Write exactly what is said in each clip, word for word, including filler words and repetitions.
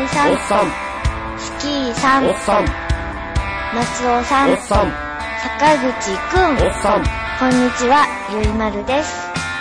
さん、 おっさん、 スキーさん、 おっさん、 松尾さん、 おっさん、 坂口くん、 おっさん。 こんにちは、ゆいまるです。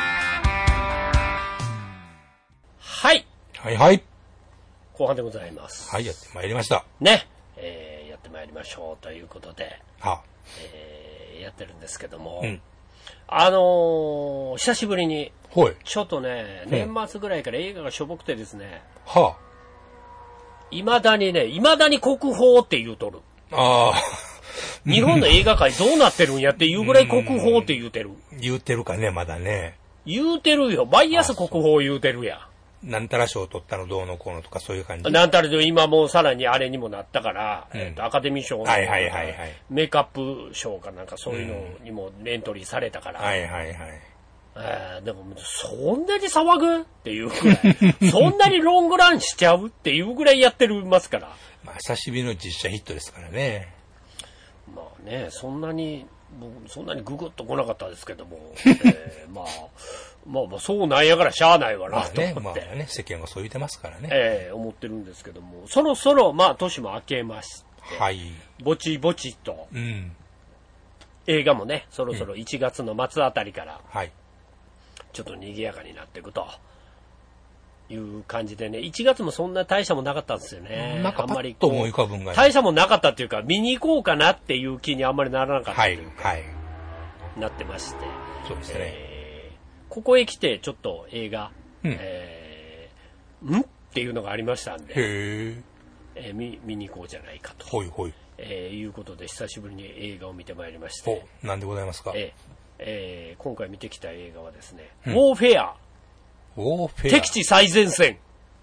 はい。 はいはい。 後半でございます。 はい、やってまいりました。 ね。えー、やってまいりましょうということで、 はえー、やってるんですけども、 うん、 あのー、久しぶりに、 ほい。 ちょっとね、年末ぐらいから映画がしょぼくてですね、 は未だにね、未だに国宝って言うとる。 あ。ああ。 日本の映画界どうなってるんやっていうぐらい国宝って言うてる。 言うてるかね、まだね。 言うてるよ。毎朝国宝言うてるやん。なんたら賞取ったのどうのこうのとかそういう感じ。 なんたらで今もうさらにあれにもなったから、 うん、 えーと、アカデミー賞の、 はいはいはいはい、 メイクアップ賞かなんかそういうのにもエントリーされたから。 うん、はいはいはい。 えー、でもそんなに騒ぐっていうぐらい、そんなにロングランしちゃうっていうぐらいやってるますから。 まあ久しぶりの実写ヒットですからね。 まあね、そんなに、僕そんなにググッと来なかったですけども、えー、まあ、まあまあそうなんやからしゃあないわなと思って。 まあね、まあね、世間はそう言ってますからね。 えー、思ってるんですけども、そろそろまあ年も明けまして、 はい。 ぼちぼちと、うん、映画もね、そろそろいちがつの末あたりから、 はい。 ちょっと賑やかになっていくという感じでね、いちがつもそんな大差もなかったんですよね。 なんかパッと思い浮かぶんが大差もなかったっていうか、見に行こうかなっていう気にあんまりならなかったというか、はい、はい、なってまして。 そうですね。 えー、ここへ来てちょっと映画、うん、えー、んっていうのがありましたんで、 へえー、見, 見に行こうじゃないかと。 ほいほい。 えー、いうことで久しぶりに映画を見てまいりまして。 お、なんでございますか。 えーえー、今回見てきた映画はですね、 うん、 ウォーフェア。 ウォーフェア。 敵地最前線。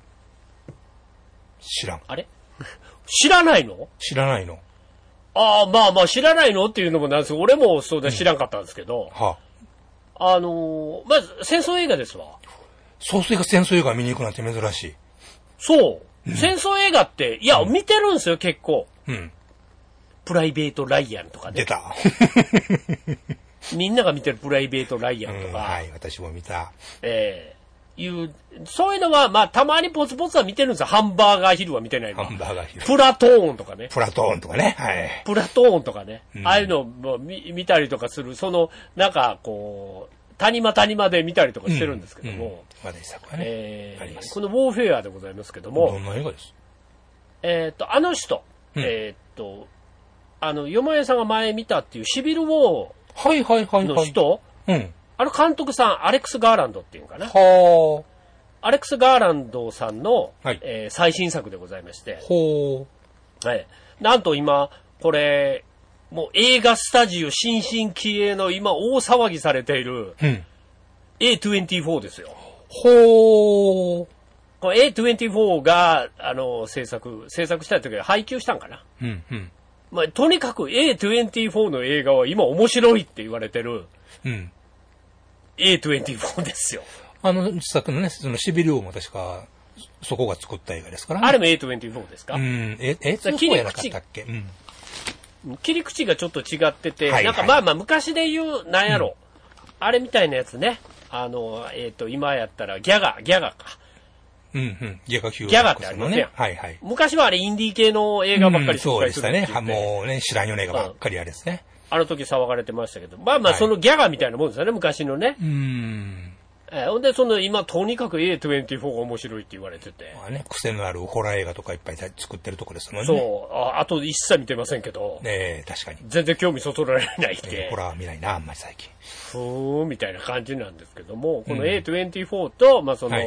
知らん。 あれ知らないの？ 知らないの。 ああ、まあまあ知らないのっていうのもなんですよ。俺もそうだ知らんかったんですけど。 うん、はあ、あのー、まず戦争映画ですわ。 総帥が戦争映画見に行くなんて珍しい。 そう。うん、戦争映画って、いや、うん、見てるんですよ、結構。 うん。 プライベート・ライアンとかね。 出た。 みんなが見てるプライベート・ライアンとか。うん、 はい、私も見た。 ええー、いう、そういうのは、まあ、たまにポツポツは見てるんですよ。ハンバーガーヒルは見てないの。 ハンバーガーヒル。 プラトーンとかね。 プラトーンとかね。はい。 プラトーンとかね。うん、ああいうのを見、見たりとかする、その、なんか、こう、谷間谷間で見たりとかしてるんですけども。 話題作はね。えー、あります。 このウォーフェアでございますけども。 どんな映画です？ えっと、あの人、うん、えっと、あの、よまえさんが前見たっていうシビルウォーはいはいはいの人、 うん。 あの監督さん、アレックス・ガーランドっていうかな。 はアレックス・ガーランドさんの、 はい、 えー、最新作でございまして。 ほう。はい。なんと今、これ、もう映画スタジオ新進気鋭の今大騒ぎされている、うん、エーにじゅうよん ですよ。 ほー。 この エーにじゅうよん が、あの、制作、制作した時は配給したんかな。 うんうん。 まあ、とにかく エーにじゅうよん の映画は今面白いって言われてる、 うん。 エーにじゅうよん ですよ。 あの、作のね、そのシビル王も確か、そこが作った映画ですからね。 あれも エーにじゅうよん ですか？ うん。え、え、そこやなかったっけ？ うん。切り口がちょっと違ってて、はいはい、なんかまあまあ昔で言う、なんやろ、うん、あれみたいなやつね。あの、えっ、ー、と、今やったらギャガ、ギャガか。 うんうん。ギャガヒューギャガってありますね。 はいはい。 昔はあれインディー系の映画ばっかり紹介する、うん、そうでしたね。もうね、知らんような映画ばっかりあれですね。 あの時騒がれてましたけど、まあまあそのギャガみたいなもんですよね、昔のね。 うーん。 えー、ほんで、その今、とにかく エーにじゅうよん が面白いって言われてて。 まあね、癖のあるホラー映画とかいっぱい作ってるとこですもんね。 そう。あ, あと一切見てませんけど。 ねえ、確かに。 全然興味そそられないって、 えー。ホラー見ないな、あんまり最近。 ふーん、みたいな感じなんですけども、この エーにじゅうよん と、まあその、はい、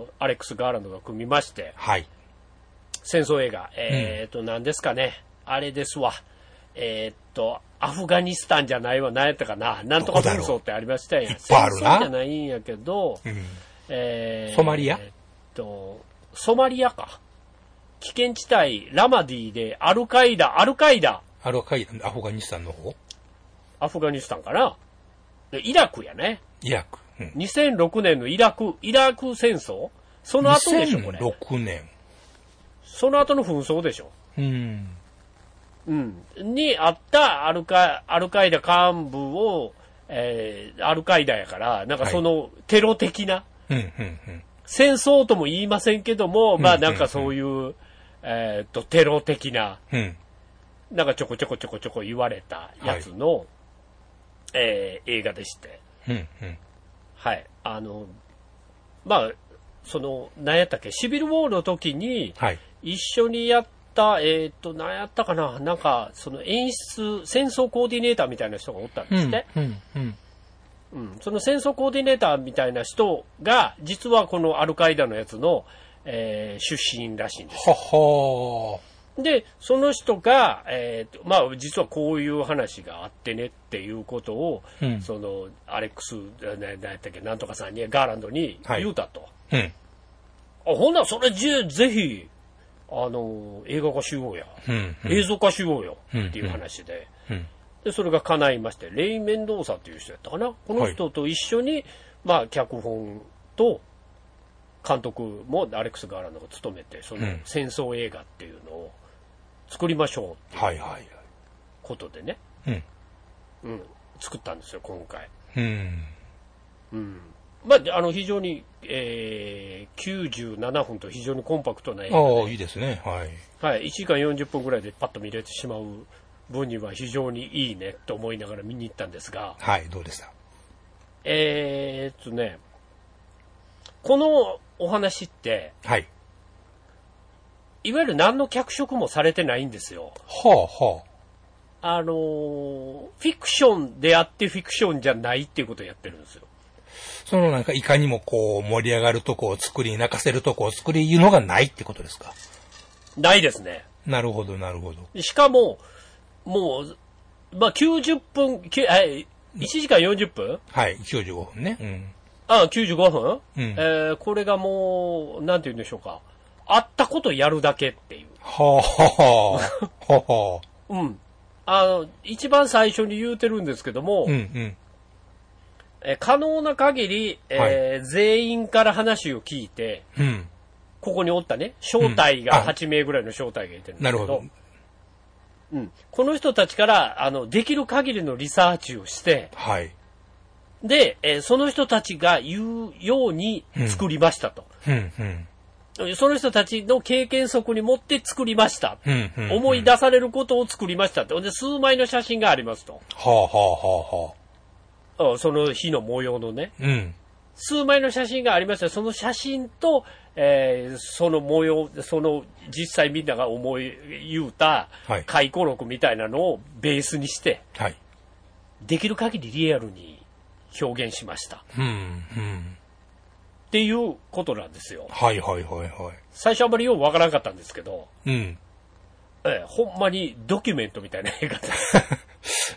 アレックス・ガーランドが組みまして、 はい。 戦争映画、えー、っと、何ですかね。あれですわ。えー、っと、アフガニスタンじゃないわ、何やったかな。なんとか紛争ってありましたよ。 いっぱいあるな。 戦争じゃないんやけど、うん、えー、 ソマリアえー、っと、ソマリアか。危険地帯、ラマディで、アルカイダ、アルカイダ。 アルカイダ、アフガニスタンの方？ アフガニスタンかな。イラクやね。 イラク。 うん、にせんろくねんのイラク、イラク戦争その後でしょ、これ。 にせんろくねん。 その後の紛争でしょ。 うん。 うん。にあったアルカ、アルカイダ幹部を、えー、アルカイダやから、なんかそのテロ的な、 はい、うんうんうん、 戦争とも言いませんけども、まあなんかそういう、 えっと、テロ的な、 うん。 なんかちょこちょこちょこちょこ言われたやつの、はい、えー、映画でして。 うん、うん。 はい。あの、まあ、その、何やったっけ、シビルウォーの時に、一緒にやった、はい、えっと、何やったかな、なんか、その演出、戦争コーディネーターみたいな人がおったんですね。 うん、うん、うん。 うん、その戦争コーディネーターみたいな人が、実はこのアルカイダのやつの、えー、出身らしいんですよ。 ははで、その人が、えーと、まあ、実はこういう話があってねっていうことを、うん、その、アレックス、何やったっけ、なんとかさんに、ガーランドに言うたと。 はい、うん。 あ、ほんならそれぜ、ぜひ、あの、映画化しようや。 うんうん、 映像化しようよ。っていう話で。 うんうん、 で、それが叶いまして、レイ・メンドーサっていう人やったかな。この人と一緒に、はい、まあ、脚本と監督もアレックス・ガーランドが務めて、その戦争映画っていうのを作りましょうっていうことでね。 はいはいうん。うん。作ったんですよ、今回。 うん。 うん。まあ、あの、非常に、えー、きゅうじゅうななふんと非常にコンパクトな映画で。 ああ、いいですね。はい。 はい。いちじかんよんじゅっぷんぐらいでパッと見れてしまう分には非常にいいねと思いながら見に行ったんですが。 はい、どうでした？ えーっとね、このお話って、 はい。 いわゆる何の脚色もされてないんですよ。 はあ、はあ。あのー、フィクションであってフィクションじゃないっていうことをやってるんですよ。 そのなんかいかにもこう盛り上がるとこを作り、泣かせるとこを作りいうのがないってことですか？ ないですね。 なるほど、なるほど。 しかも、もう、まあ、きゅうじゅっぷん、え、いちじかんよんじゅっぷん？ はい、きゅうじゅうごふんね。うん。 ああ、きゅうじゅうごふん？うん。 えー、これがもう、なんて言うんでしょうか。あったことやるだけっていう。 はあ、はあ、はあ、はあ。 うん。あの、一番最初に言うてるんですけども、 うんうん。 え可能な限り、えーはい、全員から話を聞いて、 うん、 ここにおったね、招待がはちめいぐらいの招待がいてるんですけど、なるほど。うん、この人たちからあのできる限りのリサーチをして、 はい、 で、えー、その人たちが言うように作りましたと。 うんうん、 その人たちの経験則に持って作りました。 うんうんうん、 思い出されることを作りましたって。で、数枚の写真がありますと。 はあはあはあはあ。 その日の模様のね、 うん、 数枚の写真がありました。その写真と、えー、その模様、その実際みんなが思い言うた回顧録みたいなのをベースにして、 はい、 できる限りリアルに表現しました。 うんうん、 っていうことなんですよ。 はいはいはいはい。 最初あんまりよくわからなかったんですけど、 うん、 えー、ほんまにドキュメントみたいな映画です。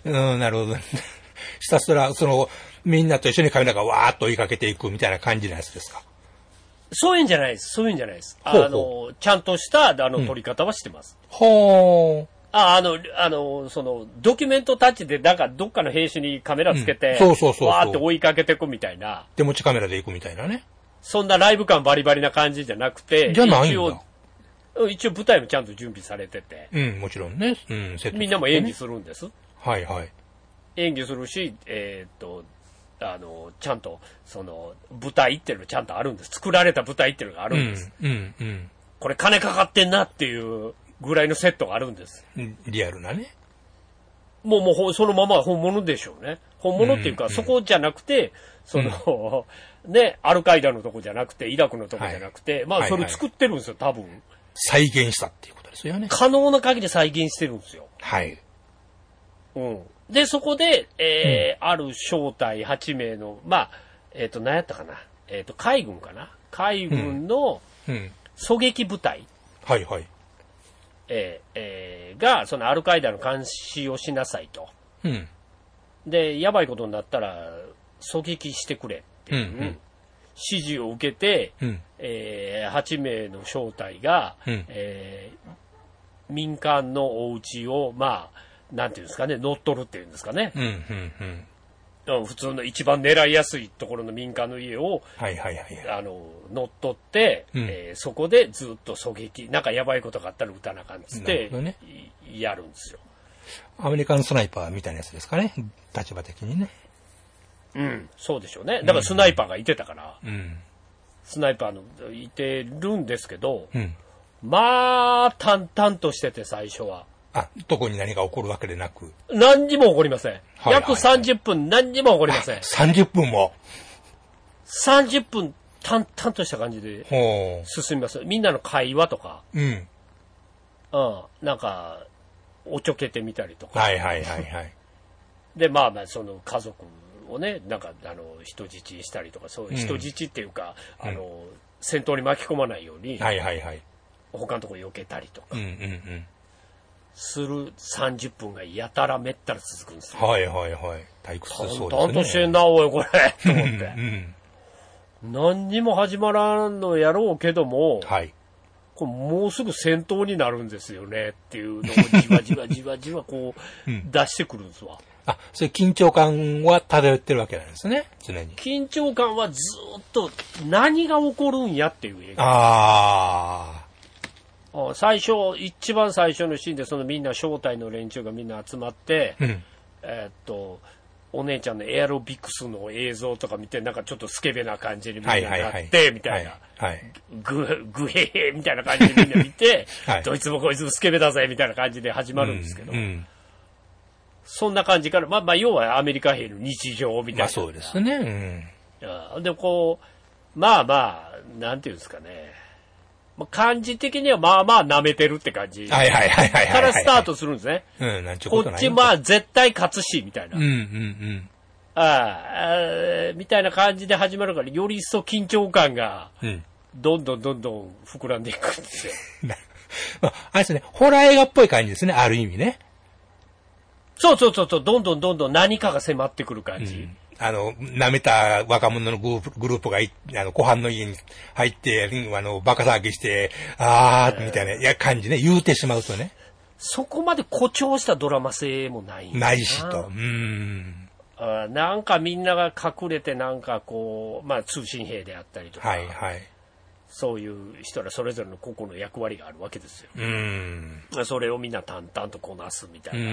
うん、なるほど。ひたすら、その、みんなと一緒にカメラがわーっと追いかけていくみたいな感じのやつですか？ そういうんじゃないです。そういうんじゃないです。 ほうほう、 あの、ちゃんとした、あの、撮り方はしてます。 うん、ほー。 あ、あの、あの、その、ドキュメントタッチで、なんか、どっかの兵士にカメラつけて、 うん、そうそうそうそう。 わーって追いかけていくみたいな。 手持ちカメラで行くみたいなね。 そんなライブ感バリバリな感じじゃなくて、 じゃないんだ。 一応、一応舞台もちゃんと準備されてて。 うん、もちろんね。うん、 セット、ね、みんなも演技するんです。 はいはい。 演技するし、えー、っと、あの、ちゃんと、その、舞台っていうのちゃんとあるんです。作られた舞台っていうのがあるんです。 うん、うん、うん。 これ金かかってんなっていうぐらいのセットがあるんです。 リアルなね。 もう、もう、そのまま本物でしょうね。本物っていうか、うんうん、そこじゃなくて、その、うん、ね、アルカイダのとこじゃなくて、イラクのとこじゃなくて、はい、まあ、それ作ってるんですよ、多分。 再現したっていうことですよね。 可能な限り再現してるんですよ。 はい。 うん。で、そこで、えー、うん、ある招待はちめいの、まあ、えっ、ー、と、何やったかな。えっ、ー、と、海軍かな。海軍の狙撃部隊。 うんうん、はいはい。 えーえー、が、そのアルカイダの監視をしなさいと。 うん、 で、やばいことになったら、狙撃してくれっていう、うんうん、指示を受けて、 うん、 えー、はちめいの招待が、うん、えー、民間のお家を、まあ、なんていうんですかね、乗っ取るっていうんですかね。 うんうんうん、 普通の一番狙いやすいところの民間の家を、 はいはいはいはい、 あの乗っ取って、うん、えー、そこでずっと狙撃、なんかやばいことがあったら撃たなあかんっつって、ね、やるんですよ。アメリカンスナイパーみたいなやつですかね、立場的にね。 うん、そうでしょうね。だからスナイパーがいてたから、 うん、 スナイパーのいてるんですけど、 うん、 まあ、淡々としてて最初は。 あ、特に何が起こるわけでなく。 何にも起こりません。 はいはいはい、 約さんじゅっぷん何にも起こりません。 さんじゅっぷんも ? さんじゅっぷん淡々とした感じで進みます。みんなの会話とか。 うん。 うん。なんか、おちょけてみたりとか。 はいはいはいはい。 で、まあまあ、その家族をね、なんか、あの、人質にしたりとか、そういう人質っていうか、うん、あの、戦闘に巻き込まないように、 はいはいはい。 他のところ避けたりとか。 うんうんうん。 するさんじゅっぷんがやたらめったら続くんですよ。 はいはいはい。退屈そうですね。 淡々としてんな、おい、これ。と思って。うん、何にも始まらんのやろうけども、 はい。 これもうすぐ戦闘になるんですよねっていうのをじわじわじわじわこう出してくるんですわ。 あ、そういう緊張感は漂ってるわけなんですね、常に。 緊張感はずっと何が起こるんやっていう映画。 ああ。 最初、一番最初のシーンでそのみんな正体の連中がみんな集まって、 うん、 えー、っと、お姉ちゃんのエアロビクスの映像とか見て、なんかちょっとスケベな感じにみんななって、みたいな。 はい。 ぐ、ぐへへみたいな感じでみんな見て、はい、どいつもこいつもスケベだぜ、みたいな感じで始まるんですけど、うんうん、そんな感じから、まあまあ、要はアメリカ兵の日常みたいな。まあそうですね。 うん。で、こう、まあまあ、なんていうんですかね。感じ的にはまあまあ舐めてるって感じ。 はいはいはいはい。 からスタートするんですね。 うん、なんちゅうことない。 こっちまあ絶対勝つし、みたいな。 うんうんうん。 ああ、みたいな感じで始まるから、より一層緊張感が、どんどんどんどん膨らんでいくんですよ。 まあ、あれですね、ホラー映画っぽい感じですね、ある意味ね。 そうそうそうそう、どんどんどんどん何かが迫ってくる感じ。うん、 あの、舐めた若者のグループ、グループがい、あの、湖畔の家に入って、あの、バカ騒ぎして、あー、みたいな、いや、感じね、言うてしまうとね。 そこまで誇張したドラマ性もないんだな。 ないしと。うーん。 あ、なんかみんなが隠れてなんかこう、まあ通信兵であったりとか。 はいはい。 そういう人らそれぞれの個々の役割があるわけですよ。 うーん。 それをみんな淡々とこなすみたいな。 うんうん。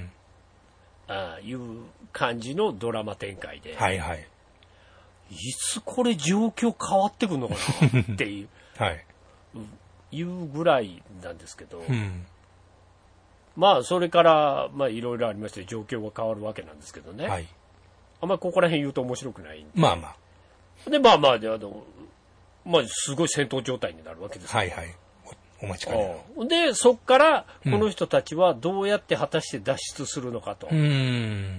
ああいう感じのドラマ展開で、 はいはい。 いつこれ状況変わってくるのかなっていう、 はい、 いうぐらいなんですけど、 うん、 まあそれからまあいろいろありまして状況が変わるわけなんですけどね。 はい、 あんまりここら辺言うと面白くないんで。 まあまあ。でまあまあであのまあすごい戦闘状態になるわけですよ。 はいはい。お待ちかね。 で、そっから、この人たちはどうやって果たして脱出するのかと。 うん。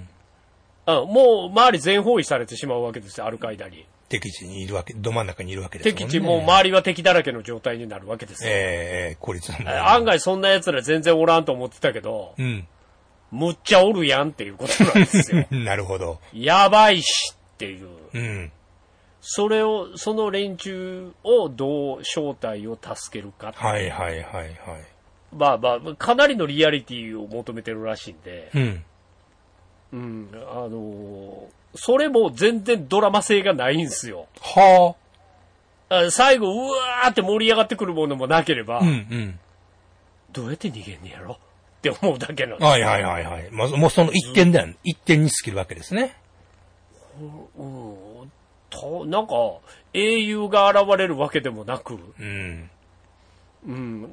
あもう、周り全包囲されてしまうわけですよ、アルカイダに。 敵地にいるわけ、ど真ん中にいるわけですもんね。 敵地、もう周りは敵だらけの状態になるわけですよ。 ええー、孤立も。 案外そんな奴ら全然おらんと思ってたけど、 うん。 むっちゃおるやんっていうことなんですよ。 なるほど。 やばいしっていう。 うん。 それを、その連中をどう正体を助けるかって。 はいはいはいはい。 まあまあ、かなりのリアリティを求めてるらしいんで。 うん。 うん、あのー、それも全然ドラマ性がないんですよ。 はあ。最後、うわーって盛り上がってくるものもなければ、 うんうん。 どうやって逃げんねやろって思うだけなんです。 はいはいはいはい。まあ、もうその一点だよ、一点に尽きるわけですね。 うん。となんか英雄が現れるわけでもなく、 うんうん、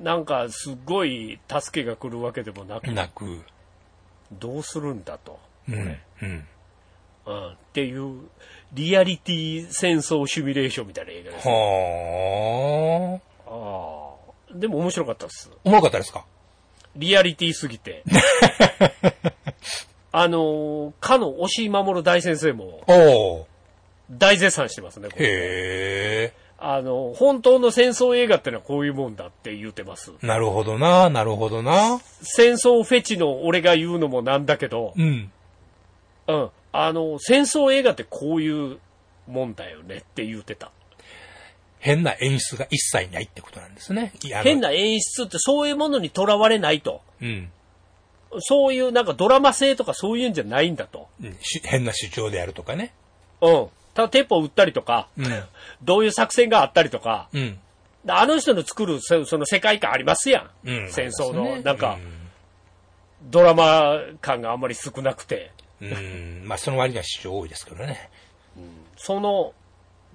なんかすごい助けが来るわけでもなく、 なくどうするんだと、 うんこれうんうん、っていうリアリティ戦争シミュレーションみたいな映画です、ね。 はああ、でも面白かったです。 面白かったですか？ リアリティすぎて。あのかの押井守大先生も。 おー大絶賛してますね。これへー。 あの、本当の戦争映画ってのはこういうもんだって言うてます。 なるほどな、なるほどな。 戦争フェチの俺が言うのもなんだけど、 うん。 うん。あの、戦争映画ってこういうもんだよねって言うてた。 変な演出が一切ないってことなんですね。 変な演出ってそういうものにとらわれないと。 うん。 そういうなんかドラマ性とかそういうんじゃないんだと。 うん、変な主張であるとかね。 うん。ただテンポを打ったりとか、 うん、 どういう作戦があったりとか、 うん、 あの人の作るその世界観ありますやん。 うん、 戦争の、 ね、 なんか、うん、ドラマ感があんまり少なくて。 うん、まあその割には主張多いですけどね。 うん、その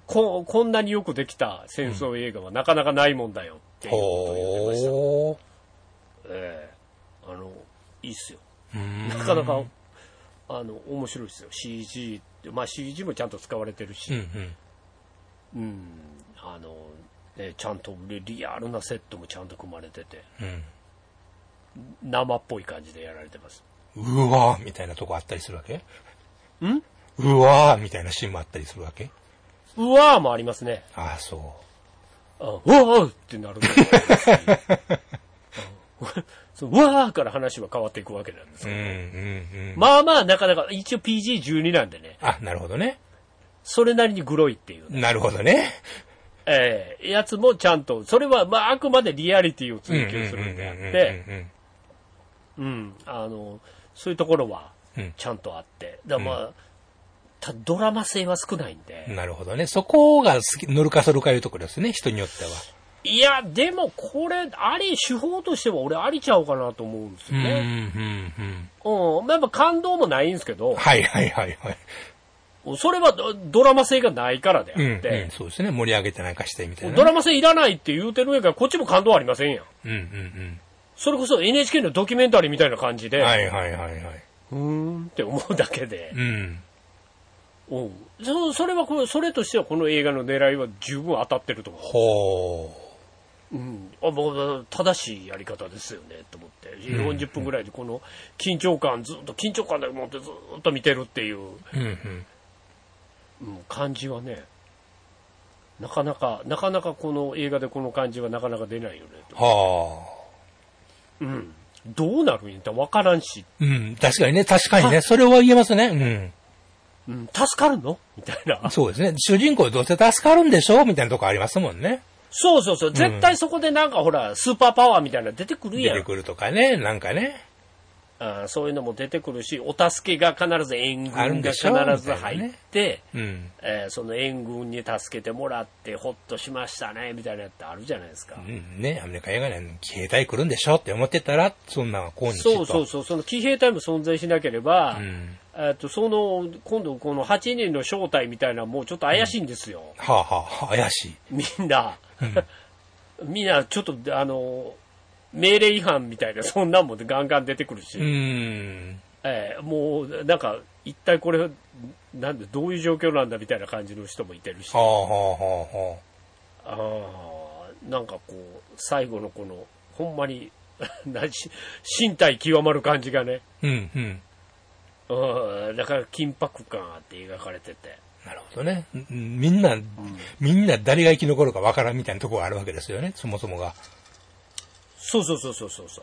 こ、こんなによくできた戦争映画はなかなかないもんだよっていうことを言ってました。 ほー。 ええ、あの、いいっすよ。 うーんなかなか、あの、面白いですよ。シージー って、まあ シージー もちゃんと使われてるし、 うんうん。 うん、あの、ね、ちゃんとリアルなセットもちゃんと組まれてて、 うん生っぽい感じでやられてます。 うわーみたいなとこあったりするわけ？ ん？ うわーみたいなシーンもあったりするわけ？ うわーもありますね。 ああ、そあ、うわーってなるのもあるしうんそう、うわーから話は変わっていくわけなんですう。うんけど、 うんうん。 まあまあなかなか、一応 ピージーじゅうに なんでね、 あ、なるほどね。 それなりにグロいっていうね、 なるほどね。 ええやつもちゃんと、それはまああくまでリアリティを追求するんであって、うん、あの、そういうところはちゃんとあって、だからまあ、たドラマ性は少ないんで。 なるほどね。そこが好き、乗るかそるかいうところですね、人によっては。 いや、でもこれ、あり、手法としては俺ありちゃうかなと思うんですようん、うん、 ね。 うん。 うん。やっぱ感動もないんですけど、 はいはいはいはい。 それはドドラマ性がないからであうん、 って、 うん、そうですね。盛り上げてなんかしてみたいなね。 ドラマ性いらないって言うてる上からこっちも感動ありませんやん。 うん、うん、 それこそ エヌエイチケー のドキュメンタリーみたいな感じで、 うん。はいはいはいはい。 うーんって思うだけで、 うん。 うん。そそれはこれ、それとしてはこの映画の狙いは十分当たってると思う。 ほうん、あもう正しいやり方ですよねと思ってよんじゅっぷんぐらいでこの緊張感ずっと緊張感だけ持ってずっと見てるっていう、 う。うん、うん。 うん、感じはねなかなかなかなかこの映画でこの感じはなかなか出ないよねと、 はあ。 うん、どうなるんや分からんし、 うん、確かにね、確かにね、それは言えますね。 うん、助かるのみたいな。 うん。そうですね。主人公どうせ助かるんでしょみたいなとこありますもんね。 そうそうそう、絶対そこでなんかほらスーパーパワーみたいなの出てくるやん。 出てくるとかね、なんかね。 あそういうのも出てくるし、お助けが必ず援軍が必ず入って、 うん。 えーその援軍に助けてもらってほっとしましたねみたいなやつあるじゃないですか。 うん、ね、アメリカ映画に騎兵隊来るんでしょって思ってたら、そんなの今日と。 そうそうそう、その騎兵隊も存在しなければ、 うん。 えーとその今度このはちにんの正体みたいなのもちょっと怪しいんですよ。 はあ、はあ、怪しい。 みんな、みんなちょっとあの命令違反みたいなそんなんもガンガン出てくるし、 うーん。 えーもうなんか一体これなんでどういう状況なんだみたいな感じの人もいてるし、 はあ、はあ、はあ、はあーなんかこう最後のこのほんまになし身体極まる感じがね、 うん、うん。 うん、だから緊迫感あって描かれてて、 なるほどね。うんみんな、みんな誰が生き残るかわからんみたいなところがあるわけですよね、そもそもが。 そうそうそうそうそうそう、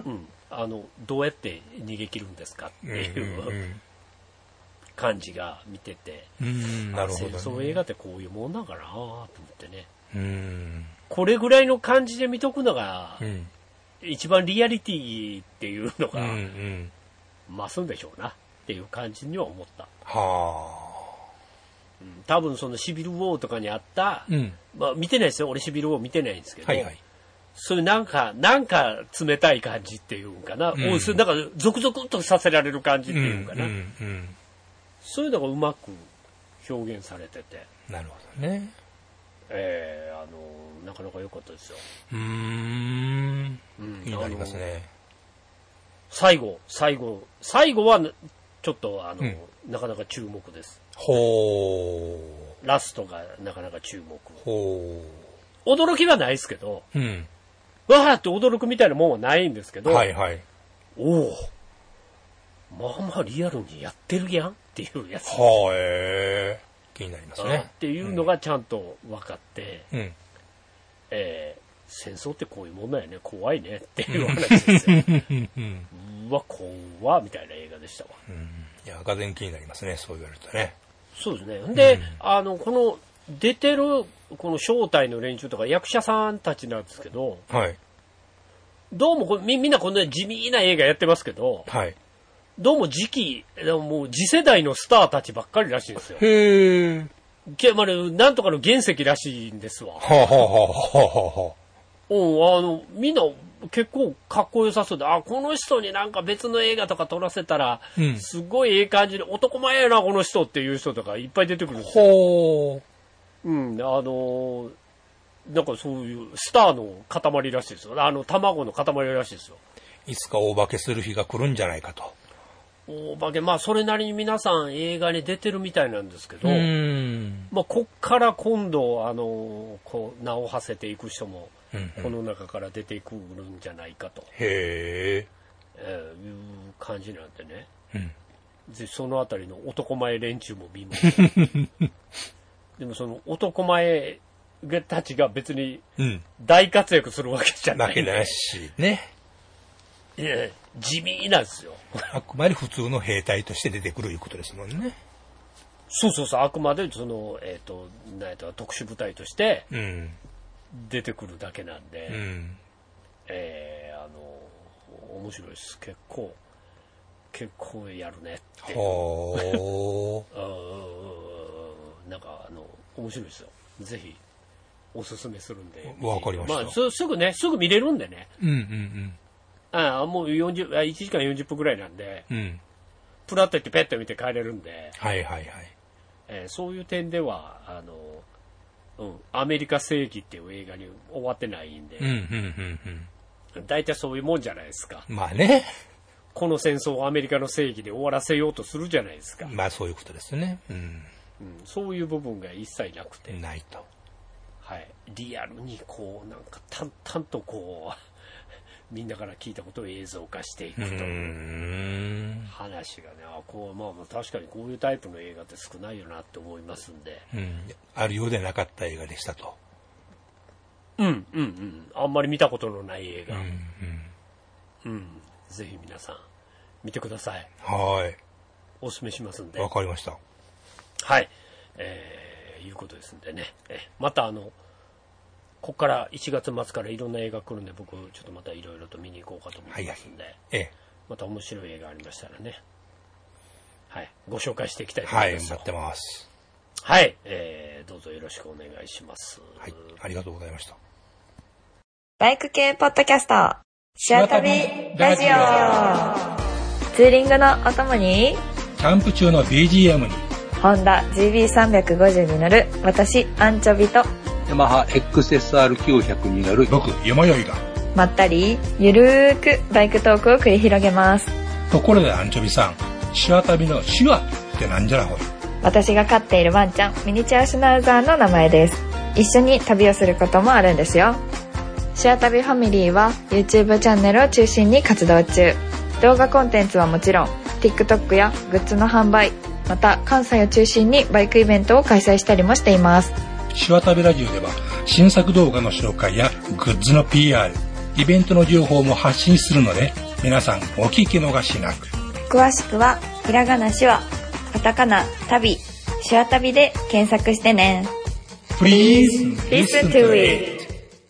うん、あのどうやって逃げ切るんですかっていう、 うんうん感じが見てて、 うん、うんなるほど、ね。 戦争映画ってこういうもんなんかなと思ってね、 うん。 これぐらいの感じで見とくのが、 うん。 一番リアリティっていうのうん、うがん。 増すんでしょうなっていう感じには思った。 はうん、多分そのシビルウォーとかにあった、 あ。うん。 まあ見てないですよ。俺シビルウォー見てないんですけど、 はいはい。 そういうなんか、なんか冷たい感じっていうんかな。 うんおそれなんかゾクゾクっとさせられる感じってうん、 いうかな。 うん、うん。 そういうのがうまく表現されてて、 なるほどね。 えー、あの、なかなか良かったですよ。 うーん。 うん気になりますね。 最後、最後、最後はちょっとあの、 うんなかなか注目です。 ほー。 ラストがなかなか注目。 ほ驚きはないですけど、 ー。うん。 わーって驚くみたいなもんはないんですけど、 はいはい。 おお、まあまあリアルにやってるやんっていうやつ。 はーえー。気になりますあね。 っていうのがちゃんと分かって、 うん。 えー戦争ってこういうもんだよね、怖いねっていう話ですよ。 うん。うん。 うわ、怖みたいな映画でしたわ。 うんいや、がぜん気になりますね、そう言われるとね。 そうですね。で、 うんあの、この出てるこの正体の連中とか役者さんたちなんですけど、 はい。 どうもこれみみんなこんな地味な映画やってますけど、 はい。 どうも次期、もう次世代のスターたちばっかりらしいんですよ。 へー。 けまあねなんとかの原石らしいんですわ。 はあ、はあはあはあはあ、 うん、あの、みんな結構かっこよさそうで、あ、この人になんか別の映画とか撮らせたら、 うんすごいええ感じで、男前やな、この人っていう人とかいっぱい出てくるんですよ。 ほー。 うん、あの、なんかそういうスターの塊らしいですよ。あの、卵の塊らしいですよ。 いつか大化けする日が来るんじゃないかと。 大化け、まあそれなりに皆さん映画に出てるみたいなんですけど、 うーん。 まあこっから今度、あの、こう、名を馳せていく人も、 うんうん、 この中から出てくるんじゃないかと。 へえー、いう感じなんでね。 うん。 ぜそのあたりの男前連中も見ます。でもその男前たちが別に大活躍するわけじゃない。 わけなしね。 いや、地味なんですよ。 あくまで普通の兵隊として出てくるいうことですもんね。 そうそうそう、あくまでその、えっ、ー、と、なんやったら特殊部隊として出てくるだけなんで、うん、えー、あの、面白いです。結構、結構やるねって。ほー。なんか、あの、面白いですよ。ぜひ、おすすめするんで。 わかりました。 まあす、すぐね、すぐ見れるんでね。 うんうんうん。 ああ、もうよんじゅう、あいちじかんよんじゅっぷんぐらいなんで、うん、プラッと行ってペッと見て帰れるんで、 はいはいはい。 えー、そういう点では、あの、うん、アメリカ正義っていう映画に終わってないんで、うんうんうんうん、大体そういうもんじゃないですか。 まあね。 この戦争をアメリカの正義で終わらせようとするじゃないですか。 まあそういうことですね。うん。うん、 そういう部分が一切なくて。 ないと。 はい。リアルにこう、なんか淡々とこう、みんなから聞いたことを映像化していくという話がね、あこうまあ確かにこういうタイプの映画って少ないよなって思いますんで、 うん、あるようでなかった映画でしたと。 うんうんうん、あんまり見たことのない映画、うん、うんうん、ぜひ皆さん見てください。 はい。 お勧めしますんで。 わかりました。 はい、えー、いうことですんでね、えまたあの。ここからいちがつ末からいろんな映画来るんで、僕ちょっとまたいろいろと見に行こうかと思いますんで、はいはいええ、また面白い映画ありましたらね、はい、ご紹介していきたいと思います。 はい、待ってます。 はい、えー、どうぞよろしくお願いします。 はい、ありがとうございました。 バイク系ポッドキャスト、シアタビラジオ。ツーリングのお供に、 キャンプ中の ビージーエム に、 ホンダ ジービーさんびゃくごじゅう に乗る私アンチョビと、 ヤマハ エックスエスアールきゅうひゃく に乗る僕よもよいがまったりゆるーくバイクトークを繰り広げます。 ところでアンチョビさん、シュワ旅のシュワってなんじゃらほい。 私が飼っているワンちゃんミニチュアシュナウザーの名前です。一緒に旅をすることもあるんですよ。シュワ旅ファミリーは YouTube チャンネルを中心に活動中。動画コンテンツはもちろん TikTok やグッズの販売、また関西を中心にバイクイベントを開催したりもしています。 シュワ旅ラジオでは新作動画の紹介やグッズの ピーアール、 イベントの情報も発信するので、皆さんお聞き逃しなく。 詳しくはひらがなシュワ、カタカナ旅、シュワ旅で検索してね。 Please listen to it。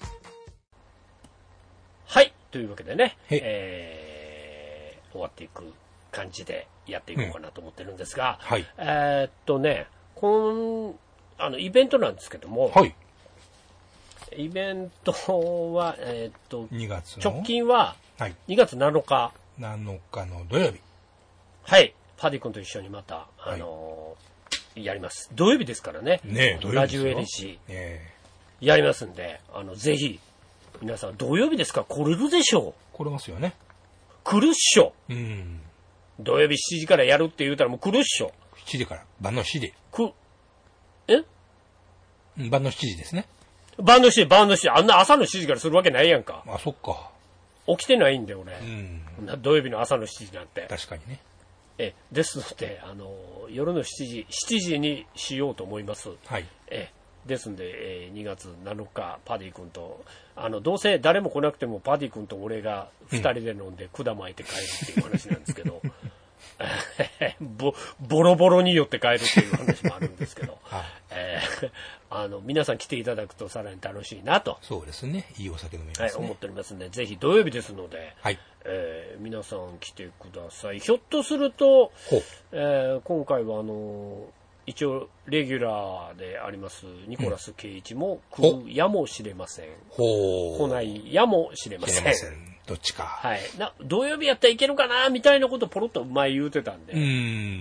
はい、というわけでね、えー、終わっていく感じでやっていこうかなと思ってるんですが、うんはい、えー、っとねこのあのイベントなんですけども、はい、イベントは、えー、っとにがつの直近はにがつなのか、 なのかの土曜日、 はい、パディ君と一緒にまた、あのーはい、やります。土曜日ですからね、 ねえ、 ラジオエリシーやりますんで、あのぜひ皆さん土曜日ですから来れるでしょう。 来れますよね。 来るっしょ。 うん。 土曜日しちじからやるって言うたらもう来るっしょ。 しちじから晩のしちじ。 くえ晩のしちじですね。 晩のしちじ、晩のしちじ。あんな朝のしちじからするわけないやんか。 あ、そっか。 起きてないんで、俺。うん。土曜日の朝のしちじなんて。 確かにね。 え、ですので、あの、夜のしちじ、しちじにしようと思います。はい。え、ですんで、えー、にがつなのか、パディ君と、あの、どうせ誰も来なくても、パディ君と俺が二人で飲んで管巻いて帰るっていう話なんですけど、ボ, ボロボロに寄って帰るっていう話もあるんですけど、はい、えー、あの皆さん来ていただくとさらに楽しいなと。 そうですね、いいお酒飲めますね、 はい、思っておりますんで、ぜひ土曜日ですので、はい、えー、皆さん来てください。ひょっとすると、えー、今回はあの一応レギュラーでありますニコラス圭一も来るやもしれません。ほ来ないやもしれません。 どっちか。 はい。な、土曜日やったらいけるかなみたいなことポロッと前言うてたんで。うん。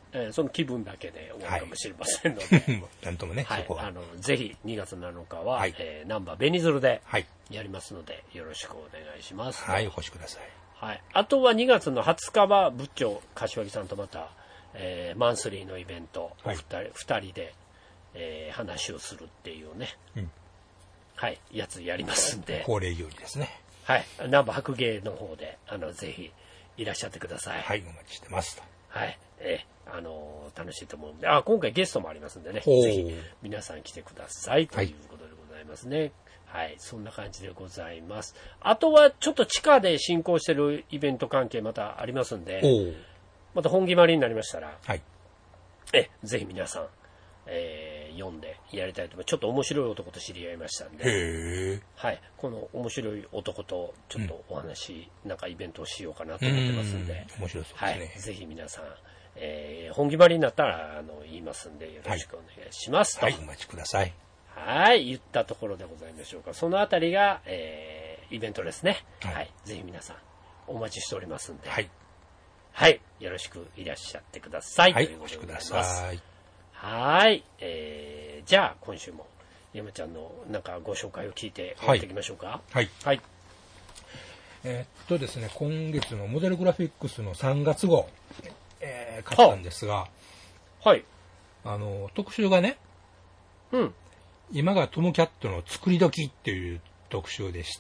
えー、その気分だけで終わるかもしれませんので、 はい、なんともね、 はい、 そこはあのぜひにがつなのかは、 はい、 えー、ナンバーベニズルではいやりますので、よろしくお願いします。 はい、お越しください。 はい、あとはにがつのはつかは部長柏木さんとまた、えー、マンスリーのイベント、はい、お二人、二人で、えー、話をするっていうね、うん、はい、やつやりますんで、 恒例行事ですね。 はい、ナンバー白芸の方であのぜひいらっしゃってください。 はい、お待ちしてますと。 はい、えー、あのー、楽しいと思うんで、あ、今回ゲストもありますんでね、ぜひ皆さん来てくださいということでございますね。はい、はい、そんな感じでございます。あとはちょっと地下で進行してるイベント関係またありますんで、また本決まりになりましたら、はい、えぜひ皆さん、えー、読んでやりたいと思います。ちょっと面白い男と知り合いましたんで、 へはい、この面白い男とちょっとお話、うん、なんかイベントをしようかなと思ってますんで、 面白そうですね。 はい、ぜひ皆さん、えー、本決まりになったらあの言いますんでよろしくお願いしますと。 はい、はい、お待ちください。 はい、言ったところでございましょうか。そのあたりが、えー、イベントですね。はい、はい、ぜひ皆さんお待ちしておりますんで、はい、はい、よろしくいらっしゃってください。 はい、お越しください。 はい、えー、じゃあ今週も山ちゃんのなんかご紹介を聞いてやっていきましょうか。 はい。 はい。 えー、っとですね、今月のモデルグラフィックスのさんがつ号、えー、買ったんですが、 はい。 あの、特集がね、 うん。 今がトムキャットの作り時っていう特集でして、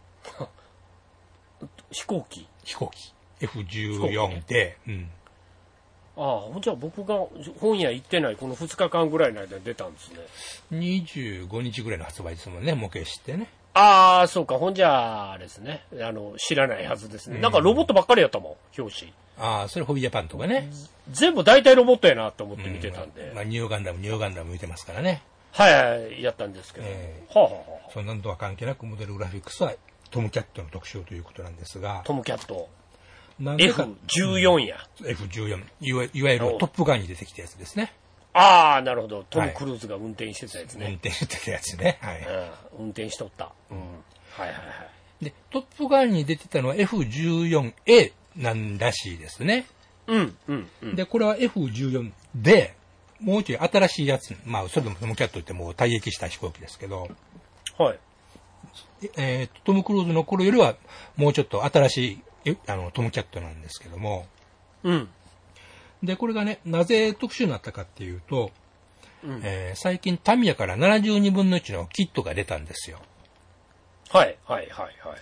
飛行機飛行機。エフじゅうよん で、ね、うん。 ああ、じゃあ僕が本屋行ってないこのふつかかんぐらいの間に出たんですね。 にじゅうごにちぐらいの発売ですもんね、模型してね。 ああ、そうか、ほんじゃあですね。あの、知らないはずですね。うん、なんかロボットばっかりやったもん、表紙。 ああ、それホビージャパンとかね。 全部大体ロボットやなと思って見てたんで。 うん、まあ、ニューガンダム、ニューガンダム見てますからね。 はいはい、やったんですけど。えー、はあはあ、 そんなのとは関係なく、モデルグラフィックスはトムキャットの特集ということなんですが。 トムキャット。エフじゅうよん や、 うん。エフじゅうよん。いわ、いわゆるトップガンに出てきたやつですね。 ああ、なるほど。トム・クルーズが運転してたやつね。 はい、運転してたやつね。はい。 うん、運転しとった。うん。はいはいはい。 で、トップガンに出てたのは エフじゅうよんエー なんらしいですね。 うん、うん、うん。 で、これは エフじゅうよん で、もうちょい新しいやつ、まあ、それでもトムキャットってもう退役した飛行機ですけど、 はい。 えー、トム・クルーズの頃よりは、もうちょっと新しい、あの、トムキャットなんですけども、 うん。 で、これがね、なぜ特殊になったかっていうと、 うん、 えー、最近タミヤからななじゅうにぶんのいちのキットが出たんですよ。 はい、はい、はい、はい。はい、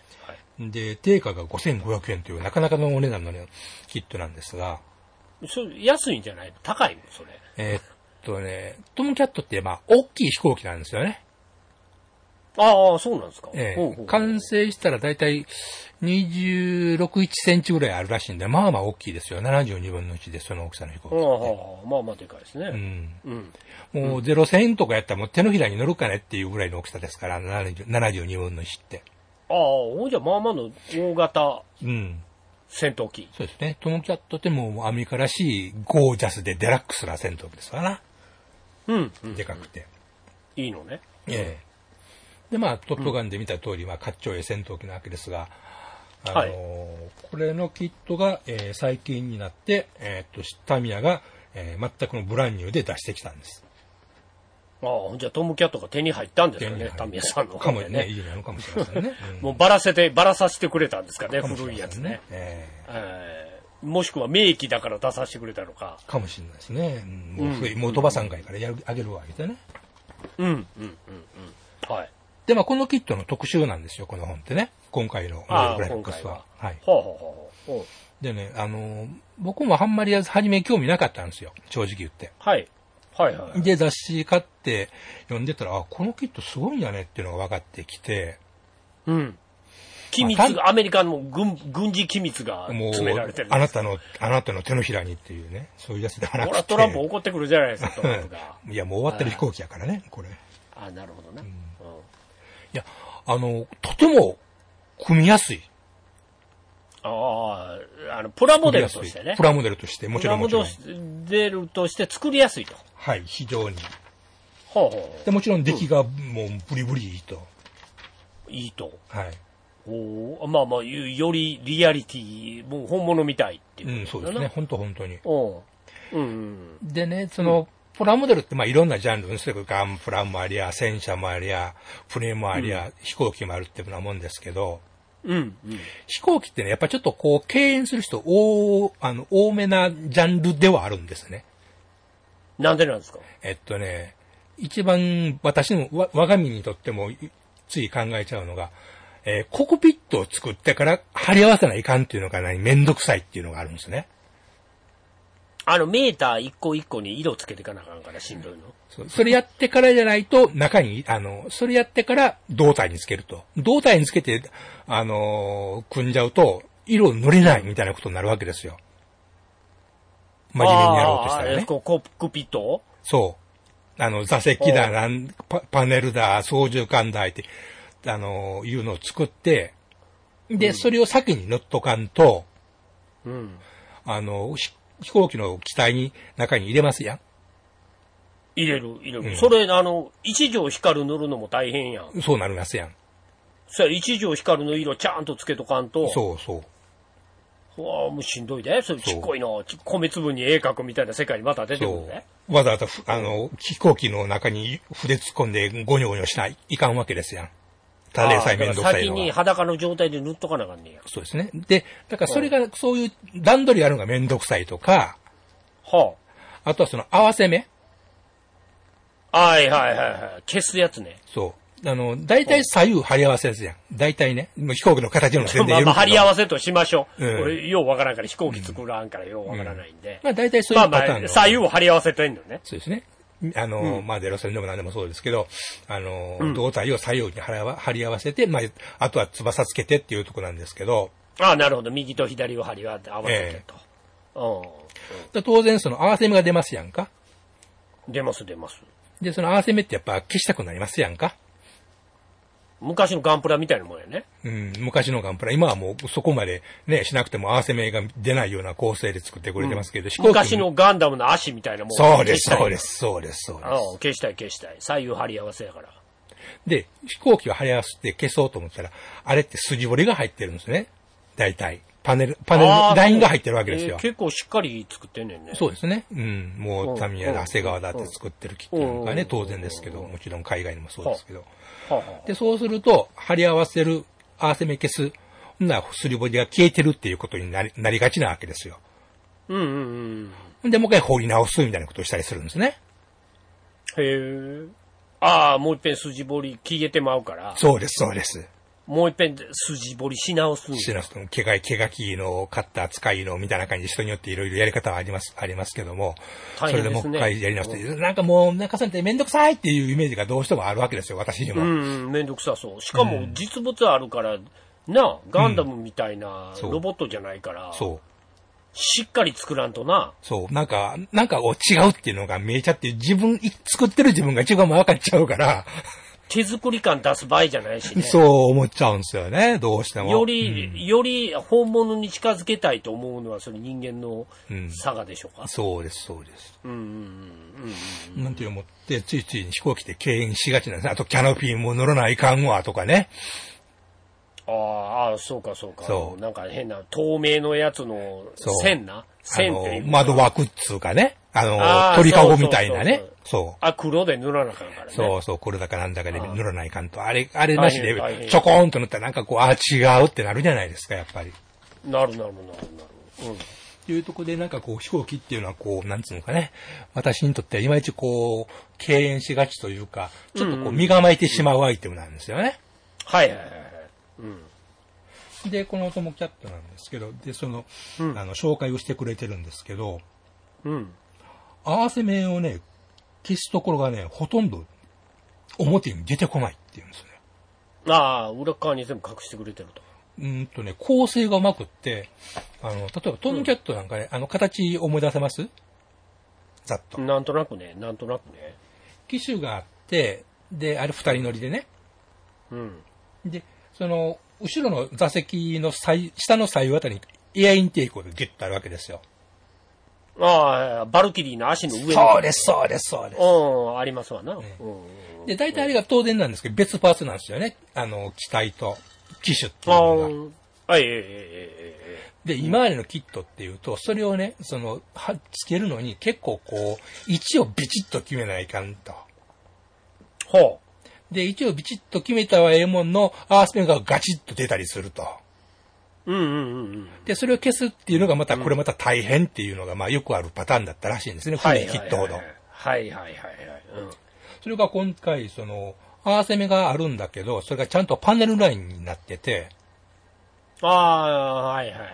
で、定価がごせんごひゃくえんというなかなかのお値段の、ね、キットなんですが。 それ安いんじゃないの？高いのそれ。 えー、っとね、トムキャットってまあ、大きい飛行機なんですよね。 ああ、そうなんですか。 ええ、ほうほうほう、完成したらだいたいにじゅうろく、いちセンチぐらいあるらしいんで、まあまあ大きいですよ。ななじゅうにぶんのいちでその大きさの飛行機って。 ああ、まあまあでかいですね。 うん。うん、もうゼロ戦とかやったらもう手のひらに乗るかねっていうぐらいの大きさですから、ななじゅうにぶんのいちって。 ああ、ほんじゃまあまあの大型戦闘機。 うん、そうですね。トムキャットってもうアメリカらしいゴージャスでデラックスな戦闘機ですからな。 うん。うん、 でかくて。 いいのね。 ええ。で、まあ、トップガンで見た通り、まあ、かっちょいい戦闘機なわけですが、あのーはい、これのキットが、えー、最近になって、えー、っと、タミヤが、えー、全くのブランニューで出してきたんです。 ああ、じゃあトムキャットが手に入ったんですかね、タミヤさんのかもね、いいのかもしれませんね。 うん、もうばらせて、ばらさせてくれたんですかね、古いやつね。えーえー、もしくは名機だから出させてくれたのか。 かもしれないですね。うん、もう古い、うん、もう飛ばさんかいからやる、あげるわ、みたいなね。 うん、うん、うん、うん。はい。 で、まあ、このキットの特集なんですよ、この本ってね。今回のモデルグラフィックスは。はい。 ほうほうほうほう。でね、あのー、僕もあんまり初め興味なかったんですよ、正直言って。 はい。はいはい。 で、雑誌買って読んでたら、あ、このキットすごいんだねっていうのが分かってきて。 うん。機密が、まあ、アメリカの軍、軍事機密が詰められてるんです。 あなたの、あなたの手のひらにっていうね、そういうやつではなくて。 これはトランプ怒ってくるじゃないですか、トランプが。 いや、もう終わってる飛行機やからね、これ。 あ、なるほどな。うん、うん、いや、あの、とても、組みやすい。 ああ、あの、プラモデルとしてね。 プラモデルとして、もちろんもちろん。 プラモデルとして作りやすいと。 はい、非常に。 ほうほう。 で、もちろん出来がもうブリブリいいと。 いいと。 はい。 おまあまあ、よりリアリティ、もう本物みたいっていう、 ね。うん、そうですね。本当本当に。 おうんうん、 でね、その、プラモデルってまあいろんなジャンル、それからガンプラもありゃ、戦車もありゃ、船もありゃ、うん、飛行機もあるっていうようなもんですけど、 うんうん、 飛行機ってね、やっぱちょっとこう、敬遠する人多、あの、多めなジャンルではあるんですね。 なんでなんですか？ えっとね、一番私のわ我が身にとってもつい考えちゃうのが、えー、コックピットを作ってから貼り合わせないかんっていうのが何めんどくさいっていうのがあるんですね。 あのメーター一個一個に色つけていかなあかんからしんどいの。 そ, それやってからじゃないと中に、あの、それやってから胴体につけると。胴体につけて、あのー、組んじゃうと色塗れないみたいなことになるわけですよ。真面目にやろうとしたらね。 コックピット？ そう。あの、座席だ、なんパ、パネルだ、操縦桿だって、あの、いうのを作って、で、うん、それを先に塗っとかんと、うん、あの、飛行機の機体に、中に入れますやん。 入れる、入れる。うん、それ、あの、一条光塗るのも大変やん。 そうなりますやん。 それ、一条光の色ちゃんとつけとかんと。 そうそう。 うわぁ、もうしんどいで。それちっこいの、米粒に絵描くみたいな世界にまた出てくるね。 わざわざ、あの、飛行機の中に筆突っ込んでゴニョゴニョしない、いかんわけですやん。ただでさえめんどくさいのは。 先に裸の状態で塗っとかなあかんねや。 そうですね。で、だからそれが、うん、そういう段取りやるのがめんどくさいとか、はあ。あとはその合わせ目。 はいはいはいはい。消すやつね。 そう。あの、大体左右張り合わせですやん。大体ね。飛行機の形の全然まあまあ張り合わせとしましょう。うん、俺、ようわからんから飛行機作らんからようわからないんで。うんうん、 まあ大体そういうパターンの。まあまあ、 左右を張り合わせてんのね。 そうですね。あの、うん、まあゼロ戦でも何でもそうですけど、あの、うん、胴体を左右に張り合わせて、まあ、あとは翼つけてっていうところなんですけど。 ああ、なるほど。右と左を張り合わせてと。えーうん、当然その合わせ目が出ますやんか。 出ます出ます。 で、その合わせ目ってやっぱ消したくなりますやんか。 昔のガンプラみたいなもんやね。 うん、昔のガンプラ。今はもうそこまでね、しなくても合わせ目が出ないような構成で作ってくれてますけど、 うん、昔のガンダムの足みたいなもん。 そうです、そうです、そうです、そうです。 消したい消したい。左右張り合わせやから。 で、飛行機を張り合わせて消そうと思ったら、あれって筋彫りが入ってるんですね。大体。パネル、パネル、ラインが入ってるわけですよ。 えー、結構しっかり作ってんねんね。 そうですね。うん。もう、タミヤだ、長谷川だって作ってる機っていうのがね、当然ですけど、もちろん海外にもそうですけど。で、そうすると、貼り合わせる、合わせ目消す、ほんなら、すり彫りが消えてるっていうことになり、なりがちなわけですよ。 うんうんうん。で、もう一回彫り直すみたいなことをしたりするんですね。 へえ。ああ、もう一遍筋彫り消えてまうから。 そうです、そうです。 もう一遍筋彫りし直すんだ。 し直すと、毛が、毛書きのカッター使いのみたいな感じで人によっていろいろやり方はあります、ありますけども。 大変ですね。 それでもう一回やり直して、うん、なんかもう、なんかさんってめんどくさいっていうイメージがどうしてもあるわけですよ、私にも。 うん、めんどくさそう。しかも実物あるから、うん、な、ガンダムみたいなロボットじゃないから。 うん、そう。 しっかり作らんとな。 そう。なんか、なんか違うっていうのが見えちゃって、自分、作ってる自分が一番分かっちゃうから、 手作り感出す場合じゃないしね。 そう思っちゃうんですよね、どうしても。 より、うん、より本物に近づけたいと思うのは、それ人間の差がでしょうか。 うん、そうです、そうです。 うんうんうん。なんて思って、ついつい飛行機で敬遠しがちなんですね。あと、キャノピーも乗らないかんわ、とかね。 ああ、そうかそうか。そう。なんか変な透明のやつの線な。線っていう。 窓枠っつうかね。あの、あ鳥かごみたいなね。そう。 あ、黒で塗らなあかんからね。 そうそう、これだかなんだかで塗らないかんと。あれ、あれなしで、ちょこーんと塗ったらなんかこう、あ、違うってなるじゃないですか、やっぱり。 なるなるなるなる。うん。 というところでなんかこう、飛行機っていうのはこう、なんつうのかね。私にとってはいまいちこう、敬遠しがちというか、ちょっとこう、身構えてしまうアイテムなんですよね。 はいはいはい。 うん、で、このトモキャットなんですけど、で、その、うん、あの、紹介をしてくれてるんですけど、うん。合わせ目をね、消すところがね、ほとんど表に出てこないっていうんですね。 ああ、裏側に全部隠してくれてると。 うんとね、構成がうまくって、あの、例えばトムキャットなんかね、うん、あの、形思い出せます？ざっと。 なんとなくね、なんとなくね。 機種があって、で、あれ二人乗りでね。うん。で、その、後ろの座席の左下の左右あたりにエアインテークがギュッとあるわけですよ。 ああ、バルキリーの足の上に。 そうです、そうです、そうです。 うん、ありますわな。ね、 うん、で、大体あれが当然なんですけど、別パーツなんですよね。あの、機体と機種っていうのが。 はい、ええええで、今までのキットっていうと、それをね、その、は、つけるのに結構こう、位置をビチッと決めないかんと。 ほう。で、位置をビチッと決めたはええもんの、アースペンがガチッと出たりすると。 うんうんうんうん。 で、それを消すっていうのがまた、これまた大変っていうのが、まあよくあるパターンだったらしいんですね、古いキットほど。 はいはいはいはい。うん。 それが今回、その、合わせ目があるんだけど、それがちゃんとパネルラインになってて、 ああ、はいはいはい。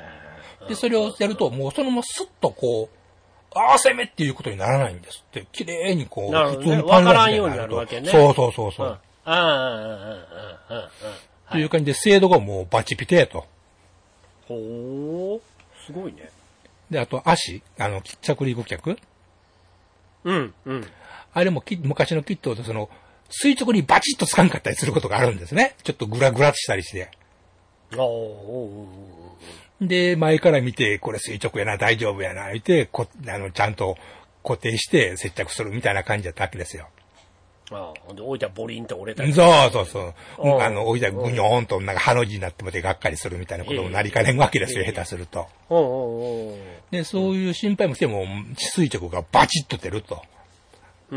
で、それをやると、もうそのままスッとこう、合わせ目っていうことにならないんですって。綺麗にこう、 なるほどね、 普通にパネルラインにわからんようになるわけね。 そうそうそうそう。 うん、ああ、ああ、ああ、ああ。 という感じで、精度がもうバチピテーと。 ほー、すごいね。 で、あと足、あの、着陸脚。 うん、うん。 あれもき昔のキットでその、垂直にバチッとつかんかったりすることがあるんですね。ちょっとグラグラしたりして。 おーおーで、前から見て、これ垂直やな、大丈夫やな、言って、こあの、ちゃんと固定して接着するみたいな感じだったわけですよ。 ああ、で、置いたらボリンと折れたり。 そうそうそう。あの、置いたらグニョーンと、なんか、ハの字になってもてがっかりするみたいなこともなりかねんわけですよ、下手すると。 おうおうおうで、そういう心配もしても、垂直がバチッと出ると。 うん。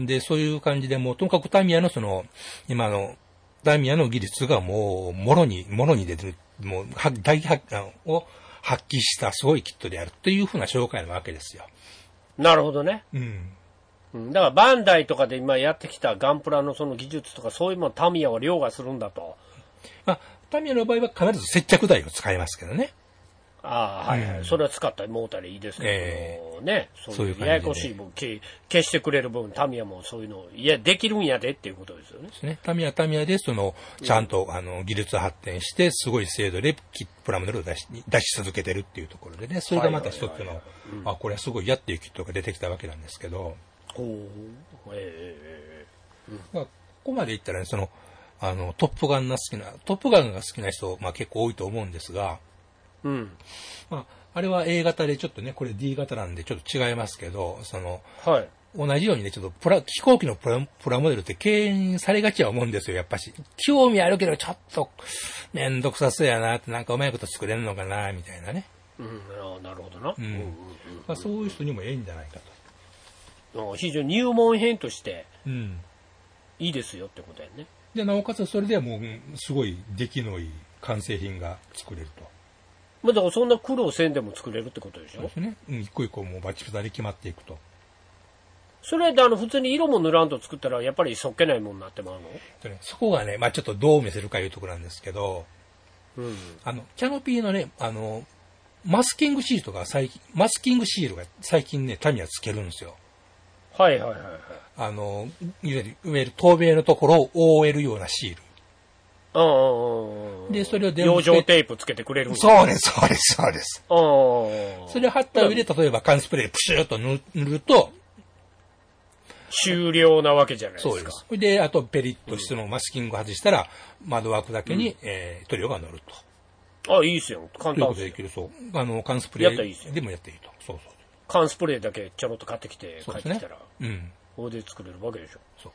で、そういう感じで、もう、とにかくタミヤのその、今の、タミヤの技術がもう、もろに、もろに出てる、もう、大発揮を発揮したすごいキットであるというふうな紹介なわけですよ。 なるほどね。 うん。 だからバンダイとかで今やってきたガンプラのその技術とかそういうものタミヤは凌駕するんだと。 まあ、タミヤの場合は必ず接着剤を使いますけどね。 ああ、はいはい、うん。それは使ったりもうたりいいですけど、えー、ね。そういうややこしい分、消してくれる分、タミヤもそういうの、いや、できるんやでっていうことですよね。 ですね。タミヤタミヤで、その、ちゃんと、うん、あの、技術発展して、すごい精度でプラモデルを出し、出し続けてるっていうところでね、それがまた一つの、あ、これはすごいやっていうキットが出てきたわけなんですけど、 ほう、ええーうん、 まあ、ここまで言ったらね、その、あの、トップガンが好きな、トップガンが好きな人、まあ結構多いと思うんですが、 うん。 まあ、あれは A 型でちょっとね、これ D 型なんでちょっと違いますけど、その、 はい。 同じようにね、ちょっとプラ、飛行機のプラ、プラモデルって敬遠されがちは思うんですよ、やっぱし。興味あるけど、ちょっと、めんどくさそうやなって、なんかうまいこと作れるのかな、みたいなね。 うん、あなるほどな。 うん。うんうんうん、まあ、そういう人にもええんじゃないかと。非常に入門編として、 うん。 いいですよってことやね。 で、なおかつそれでもう、すごい出来のいい完成品が作れると。 まあ、だからそんな苦労せんでも作れるってことでしょ。 そうですね。うん、一個一個もうバチバチで決まっていくと。 それであの普通に色も塗らんと作ったらやっぱりそっけないもんになってまうの？ そ, ね、そこがね、まあちょっとどう見せるかいうところなんですけど、 うん、 あの、キャノピーのね、あの、マスキングシートが最近、マスキングシールが最近ね、タミヤつけるんですよ。 はいはいはいはい。 あの、いわゆる、いわゆる透明のところを覆えるようなシール。 ああ。 で、それを電養生テープつけてくれるんです。そうです、そうです、そうです。 ああ。 それを貼った上で、例えば缶スプレープシューっと塗ると、 終了なわけじゃないですか。 そうです。で、あとペリッとしてのマスキング外したら、窓枠だけに、うん、えー、塗料が乗ると。あ、いいですよ。簡単ですよ。 ということでできる、そう。あの、缶スプレーでもやっていいと。そうそう。 缶スプレーだけちょろっと買ってきて、帰ってきたら、 う、ね、うん。 ここで作れるわけでしょ。 そう。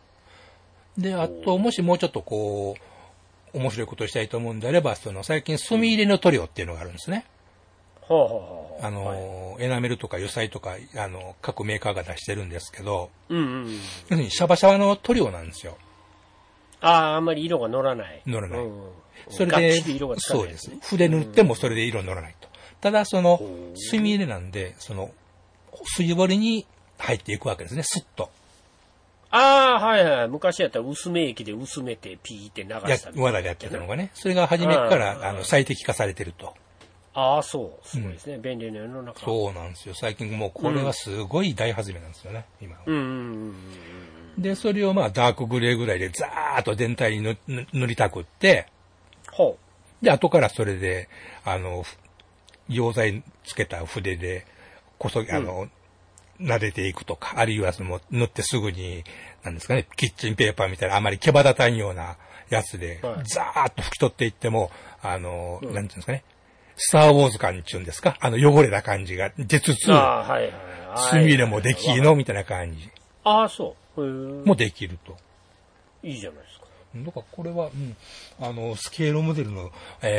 で、あと、もしもうちょっとこう、面白いことをしたいと思うんであれば、その、最近、墨入れの塗料っていうのがあるんですね。 はあはあはあ。 あの、はい、エナメルとか油彩とか、あの、各メーカーが出してるんですけど、 うんうんうん。 要するにシャバシャバの塗料なんですよ。 ああ、あんまり色が乗らない。 乗らない。うん、 それで、色がつかない、ね、 そうです。筆塗ってもそれで色乗らないと。ただ、その、墨入れなんで、その、水彫りに入っていくわけですね、スッと。 ああ、はいはい。昔やったら薄め液で薄めてピーって流したみ。わらでやってたのがね、それが初めからあの最適化されてると。 ああ、そう。すごいですね。うん、便利な世の中。 そうなんですよ。最近もうこれはすごい大始めなんですよね、うん、今は。 うんうんうんうん。 で、それをまあダークグレーぐらいでザーッと全体に塗りたくって、 ほう。で、後からそれで、あの、溶剤つけた筆で、こそ、あの、うん、撫でていくとか、あるいはその、塗ってすぐに、なんですかね、キッチンペーパーみたいなあまり毛羽立たんようなやつで、はい、ザーッと拭き取っていっても、あの、うん、なんていうんですかね、スターウォーズ感っていうんですか、あの汚れた感じが出つつ、 あはいはい、 墨入れもできのみたいな感じ。 ああ、そう。 もできると。 いいじゃないですか。 だからこれは、うん、あの、スケールモデルの、えー、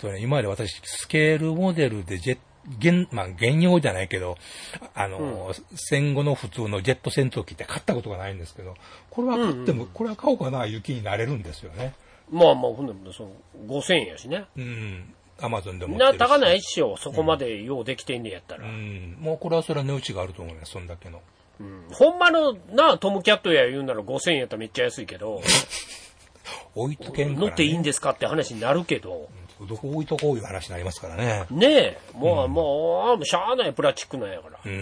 とね、今まで私、スケールモデルでジェット、現、まあ、現用じゃないけど、あの、うん、戦後の普通のジェット戦闘機って買ったことがないんですけど、これは買っても、うんうん、これは買おうかな、雪になれるんですよね。 まあまあ、ほんでも、その、ごせんえんやしね。 うん。アマゾンでも。 な、高ないっしょ、そこまでようできてんねやったら。 うん。うん、もうこれはそれは値打ちがあると思います、そんだけの。 うん。ほんまの、な、トムキャットや言うならごせんえんやったらめっちゃ安いけど、 置いとけんから、ね。 乗っていいんですかって話になるけど、 どこ置いとこういう話になりますからね。 ねえ。もう、うん、もう、しゃあないプラスチックなんやから。うん。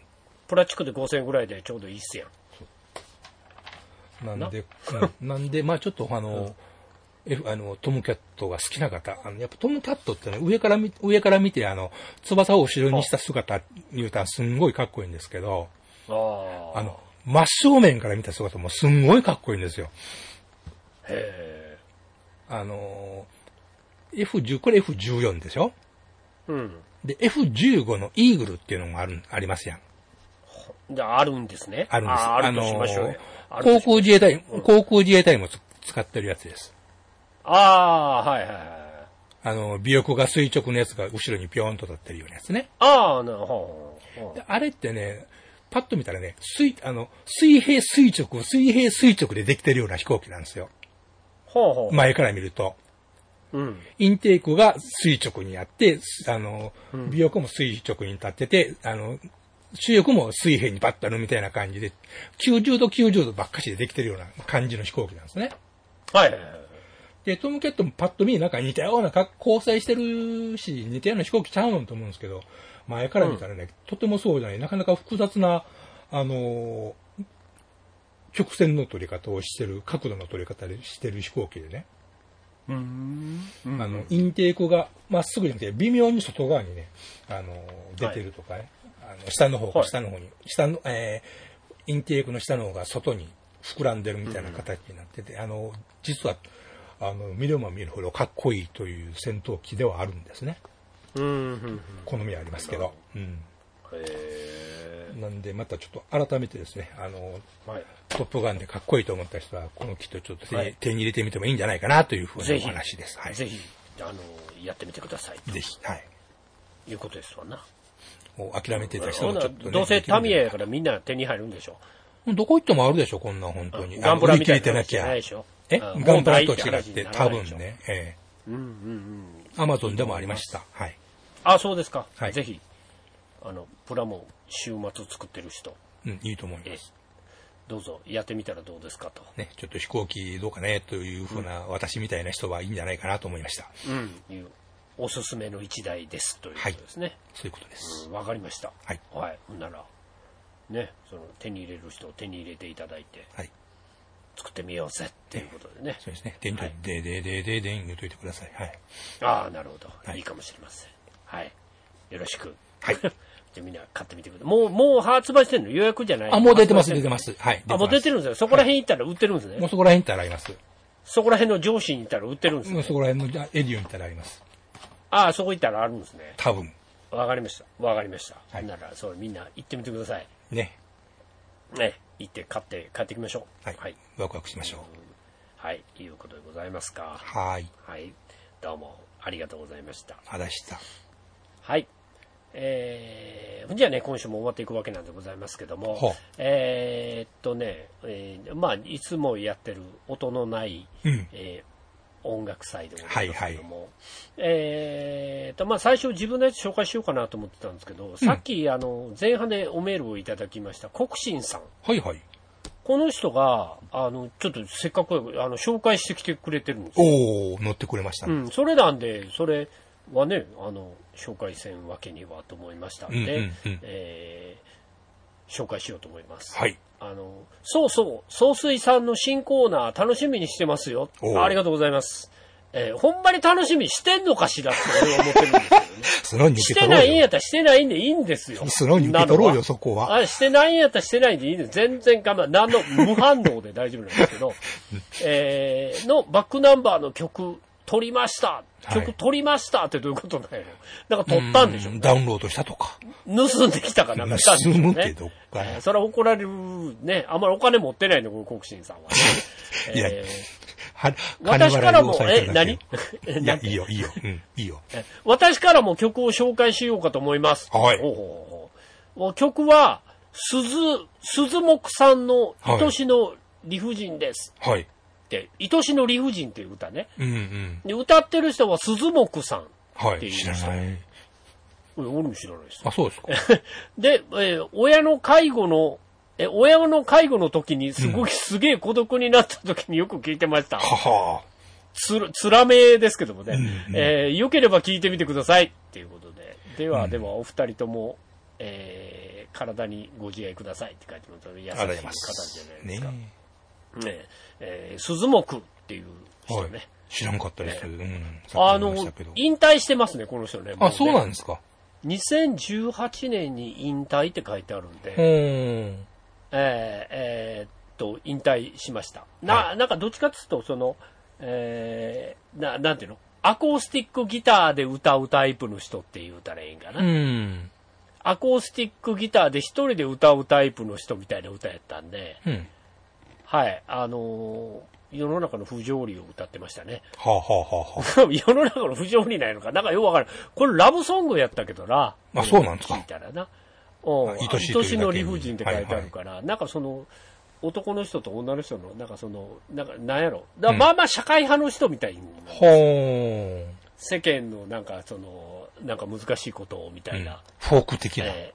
プラスチックでごせんえんぐらいでちょうどいいっすやん。なんで、うん、なんで、まあちょっとあの、うん、F、あの、トムキャットが好きな方、あの、やっぱトムキャットってね、上から見、上から見て、あの、翼を後ろにした姿言うたらすんごいかっこいいんですけど、あ, あの、真正面から見た姿もすんごいかっこいいんですよ。へー。あの、エフじゅう、これ エフじゅうよん でしょ？うん。で、エフじゅうご のイーグルっていうのがある、ありますやん。 じゃあ、あるんですね。 あるんです。 あ, あるとしましょうよ。 あのー、航空自衛隊、うん、航空自衛隊も使ってるやつです。 ああ、はいはいはい。 あの、尾翼が垂直のやつが後ろにピョーンと立ってるようなやつね。 ああ、なるほど。あれってね、パッと見たらね、水、あの、水平垂直、水平垂直でできてるような飛行機なんですよ。ほうほう。前から見ると。うん、インテークが垂直にあって、あの、うん、尾翼も垂直に立ってて、あの、主翼も水平にバッとあるみたいな感じで、きゅうじゅうどきゅうじゅうどばっかしでできてるような感じの飛行機なんですね。はい。で、トムキャットもパッと見、なんか似たような交際してるし、似たような飛行機ちゃうのと思うんですけど、前から見たらね、うん、とてもそうじゃない、なかなか複雑な、あの、曲線の取り方をしてる、角度の取り方でしてる飛行機でね。うん、あの、インテークがまっすぐじゃなくて、微妙に外側にね、あの、出てるとかね、はい、あの下の方、はい、下の方に、下の、えー、インテークの下の方が外に膨らんでるみたいな形になってて、うん、あの、実は、あの、見れば見るほどかっこいいという戦闘機ではあるんですね。うん、好みはありますけど。うん。へー。なんで、またちょっと改めてですね、あの、はい、トップガンでかっこいいと思った人は、このキットちょっと手に、はい、手に入れてみてもいいんじゃないかなというふうなお話です。はい。 ぜひ、あの、やってみてください。 ぜひ、はい。 いうことですわな。 もう諦めてた人もちょっと、ね、 どうせタミヤやからみんな手に入るんでしょ。 どこ行ってもあるでしょ、こんなん本当に。 ガンプラみたいな話じゃないでしょ。 えガンプラと違って多分ね、ええ。うんうんうん。アマゾンでもありました。はい。 あ、そうですか。はい。ぜひ、あの、プラモ週末作ってる人。 うん、いいと思います。 どうぞやってみたらどうですかと。 ね、ちょっと飛行機どうかねというふうな、うん、私みたいな人はいいんじゃないかなと思いました。 うん、いうおすすめの一台ですということですね。はい、 そういうことです。 わ、うん、かりました。 はい。 はい。ほんなら、ね、その手に入れる人を手に入れていただいて、はい。作ってみようぜっていうことでね。 そうですね。手に入れて、で、で、で、で、言うといてください。はい。 ああ、なるほど、はい。いいかもしれません。はい。よろしく。 はい。 じゃあみんな買ってみてください。もう、もう発売してんの？予約じゃない？ あ、もう出てます、出てます。はい。 あ、もう出てるんですよ。そこら辺行ったら売ってるんですね。はい、 もうそこら辺行ったらあります。 そこら辺の上司に行ったら売ってるんですね。 もうそこら辺のエディオに行ったらあります。 ああ、そこ行ったらあるんですね。 多分。 わかりました。わかりました。はい、なら、そう、みんな行ってみてください。 ね。 ね。行って買って帰ってきましょう。はい。はい、ワクワクしましょう。 はい。いうことでございますか。 はい。 はい。どうもありがとうございました。 あらした。 はい。えー、じゃあね、今週も終わっていくわけなんでございますけども、えー、っとね、えー、まあ、いつもやってる音のない、うんえー、音楽祭でございますけども、はいはい、えー、っと、まあ、最初自分のやつ紹介しようかなと思ってたんですけど、うん、さっき、あの、前半でおメールをいただきました、国信さん。 はいはい。 この人が、あの、ちょっとせっかく、あの、紹介してきてくれてるんですよ。 おー、乗ってくれましたね。 うん、それなんで、それはね、あの、紹介せんわけにはと思いましたんで、うんうんうんえー、紹介しようと思います。 はい。 あの、そうそう、総帥さんの新コーナー楽しみにしてますよ。ありがとうございます。えー、ほんまに楽しみにしてんのかしらって俺は思ってるんですけどね。 素直に受け取ろうよ。 してないんやったらしてないんでいいんですよ。 素直に受け取ろうよ、そこは。 あ、してないんやったらしてないんでいいんです。全然構わない。何の無反応で大丈夫なんですけど、えー、のバックナンバーの曲、撮りました。曲撮りましたってどういうことだよ。なんか撮ったんでしょ、ね、 ダウンロードしたとか。 盗んできたかなんかしたんでしょ、ね。 盗むけどか、 えー。それは怒られるね。あんまりお金持ってないの、この国信さんは、ね。 いや、 えは私からも、え、何いや、いいよ、いいよ、うん、いいよ。 私からも曲を紹介しようかと思います。 はい。 おうおうおう曲は、鈴、鈴木さんの愛しの理不尽です。 はい。 で、愛しの理不尽っていう歌ね。 うんうん。 で、歌ってる人は鈴木さんっていう人。 はい、知らない。 俺も知らないです。 あ、そうですか。 で、えー、親の介護の、え、親の介護の時にすごい、うん、すげえ孤独になった時によく聞いてました。 ははつ、つらめですけどもね。 うんうん、 えー、よければ聞いてみてくださいっていうことで。では、うん、ではお二人とも、えー、体にご自愛くださいって書いてますので、優しい方じゃないですか。ねねえー、鈴木っていう人ね。はい、 知らんかったです。 ね、 うん。 あの、引退してますね、この人ね。 あ、そうなんですか。 にせんじゅうはちねんに引退って書いてあるんで。 うん。 えー、えー、っと、引退しました。な、はい、なんかどっちかっていうと、その、えー、な、なんていうの？アコースティックギターで歌うタイプの人って言うたらいいんかな。 うん。 アコースティックギターで一人で歌うタイプの人みたいな歌やったんで、 うん、 はい、あのー、世の中の不条理を歌ってましたね。 はあ、はあはあ、 世の中の不条理ないのか、なんかよくわからん。これラブソングやったけどな。 あ、そうなんですか。 聞いたらな。うん。愛しの理不尽って書いてあるから、はいはい、なんかその、男の人と女の人の、なんかその、なんか、なんやろ。だまあまあ社会派の人みたいに、うん。 ほー。 世間のなんかその、なんか難しいことをみたいな。うん、 フォーク的な。 え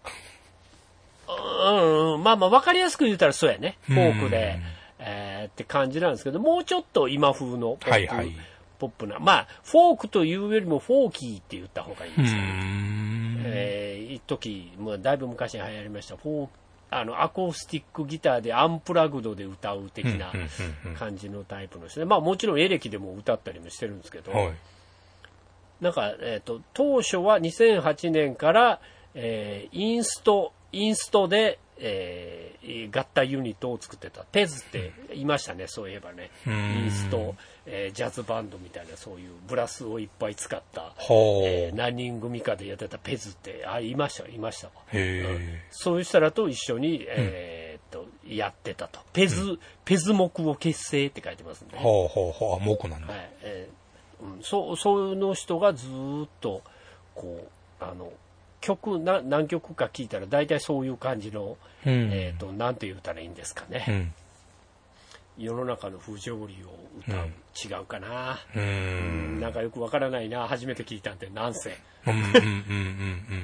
ー、うん、まあまあわかりやすく言うたらそうやね。フォークで、えー、って感じなんですけど、もうちょっと今風のポップ、はいはい、ポップな。まあ、フォークというよりもフォーキーって言った方がいいですかね。えー、一時、もうだいぶ昔に流行りました。フォーあの、アコースティックギターでアンプラグドで歌う的な感じのタイプの人で、まあもちろんエレキでも歌ったりもしてるんですけど、 はい、 なんか、えっと、当初はにせんはちねんから、えー、インスト、インストで、えー、合体ユニットを作ってた。ペズっていましたね、そういえばね。インスト、えー、ジャズバンドみたいな、そういうブラスをいっぱい使った、えー、何人組かでやってたペズって、あ、いました、いましたわ。 へー、 うん、そういう人らと一緒に、えー、っと、やってたと。ペズ、うん、ペズ木を結成って書いてますんで、ね。 ほうほうほう、木なんだ。 はい、えーうん、そう、そうの人がずっと、こう、あの、曲な何曲か聴いたら大体そういう感じの、うん、えっ、ー、となんて言ったらいいんですかね、うん、世の中の不条理を歌う、うん、違うかな、 うん、うん、なんかよくわからないな、初めて聞いたんでなんせ、 うんうんうんうん、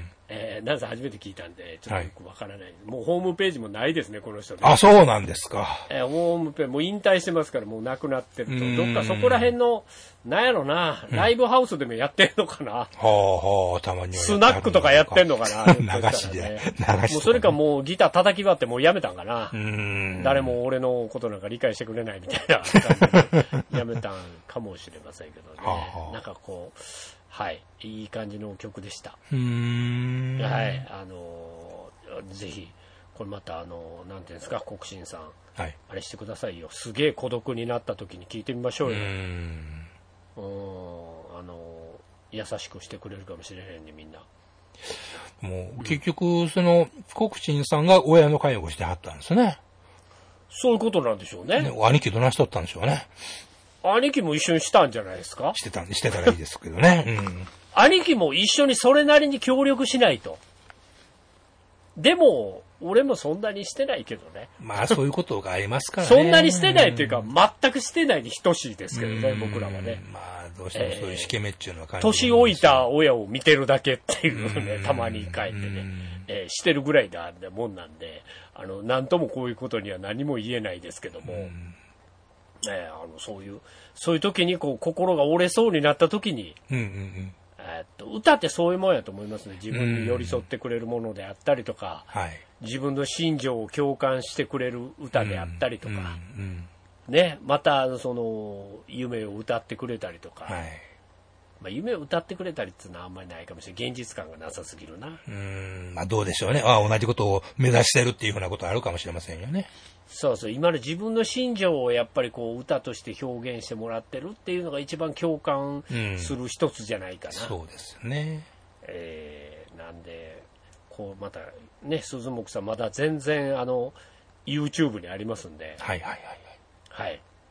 えー、なんせ初めて聞いたんでちょっとよくわからない、はい、もうホームページもないですねこの人ね。 あ、そうなんですか。 えー、ホームページもう引退してますからもうなくなってると、どっかそこら辺のなんやろな、ライブハウスでもやってんのかな、はあはあ、たまにはスナックとかやってんのかな流しで、 ね、 流しもうそれかもうギター叩き割ってもうやめたんかな、 うーん、 誰も俺のことなんか理解してくれないみたいな感じでやめたんかもしれませんけどね、はあ、なんかこう、はい、いい感じの曲でした。 うーん、 はい、あのぜひこれまたあのなんていうんですか、国新さん、 はい、 あれしてくださいよ。すげえ孤独になった時に聞いてみましょうよ。 うーん、 うん、あの優しくしてくれるかもしれへんね、みんな。 もう結局その国新さんが親の介護してはったんですね。 そういうことなんでしょうね。 ね、兄貴どないしとったんでしょうね。 兄貴も一緒にしたんじゃないですか。 してたしてたらいいですけどね、うん、 兄貴も一緒にそれなりに協力しないと。でも俺もそんなにしてないけどね。 まあそういうことがありますからね。 そんなにしてないっていうか、全くしてないに等しいですけどね、僕らはね。 まあどうしてもそういうしけめっちゅうのは感じ、 えー、年老いた親を見てるだけっていうね、たまに帰ってね、えー、してるぐらいだもんなんで、あの何ともこういうことには何も言えないですけども、えー、あのそういうそういう時にこう心が折れそうになった時に。 うんうんうん、 えー、っと歌ってそういうもんやと思いますね。自分に寄り添ってくれるものであったりとか、 はい、 自分の心情を共感してくれる歌であったりとか、うんうんね、またその夢を歌ってくれたりとか、 はい、 まあ、夢を歌ってくれたりっていうのはあんまりないかもしれない。現実感がなさすぎるな。 うーん、まあどうでしょうね。ああ、同じことを目指してるっていうふうなことあるかもしれませんよね。 そうそう、今の自分の心情をやっぱりこう歌として表現してもらってるっていうのが一番共感する一つじゃないかな。 うん、そうですね。 えー、なんでこうまたね、鈴木さんまだ全然あの YouTube にありますんで、 はいはいはいはい、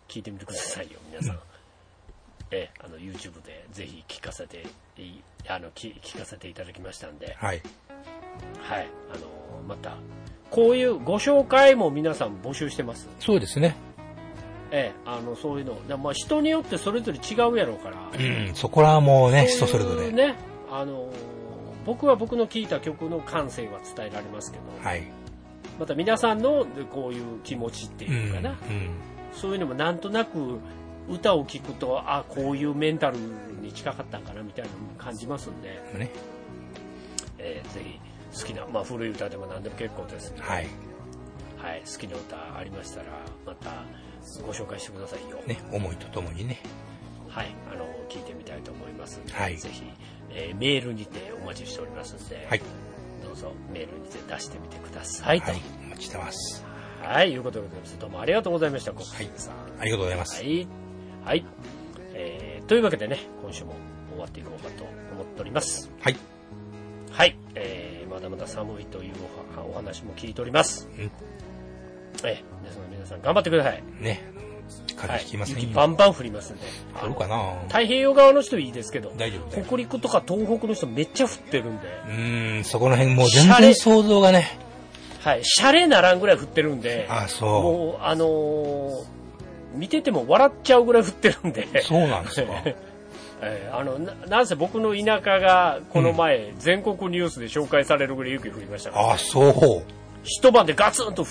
聞いてみてくださいよ、皆さん。うん、えあの YouTube でぜひ聞かせてあの 聞, 聞かせていただきましたんで、 はい、 はい、あのまたこういうご紹介も皆さん募集してます。 そうですね。 ええ、あのそういうの、まあ、人によってそれぞれ違うやろうから、 うん、そこらはもうね、人それぞれね、あの僕は僕の聴いた曲の感性は伝えられますけど、 はい、 また皆さんのこういう気持ちっていうかな、うんうん、そういうのもなんとなく歌を聴くと、あ、こういうメンタルに近かったんかなみたいなのも感じますんで、ね、えー、ぜひ好きな、まあ、古い歌でも何でも結構ですね、 はいはい、好きな歌ありましたらまたご紹介してくださいよ、 ね、思いとともにね、 はい、あの聞いてみたいと思いますので、 はい、 ぜひ、えー、メールにてお待ちしておりますので、 はい、 どうぞメールにて出してみてくださいと、 はい、お待ちしてます。 はい、いうことでございます。どうもありがとうございました。コッキーさん、 はい、ありがとうございます。 はいはい、えー、というわけでね、今週も終わっていこうかと思っております。 はい。 はい、えー、まだまだ寒いというお話も聞いております。うん。えー、ですので皆さん頑張ってください。 ね。風邪ひきませんよ。 はい、雪バンバン降りますんで。 あるかな。 太平洋側の人いいですけど、 大丈夫。 北陸とか東北の人めっちゃ降ってるんで。 うーん、そこの辺もう全然想像がね。 はい、シャレならんぐらい降ってるんで。 あ、そう。 もう、あのー、見てても笑っちゃうぐらい降ってるんで。 そうなんですか。 えー、あの な, なんせ僕の田舎がこの前、うん、全国ニュースで紹介されるぐらい雪降りましたから、ね、 あ、そう。 一晩でガツンと降って、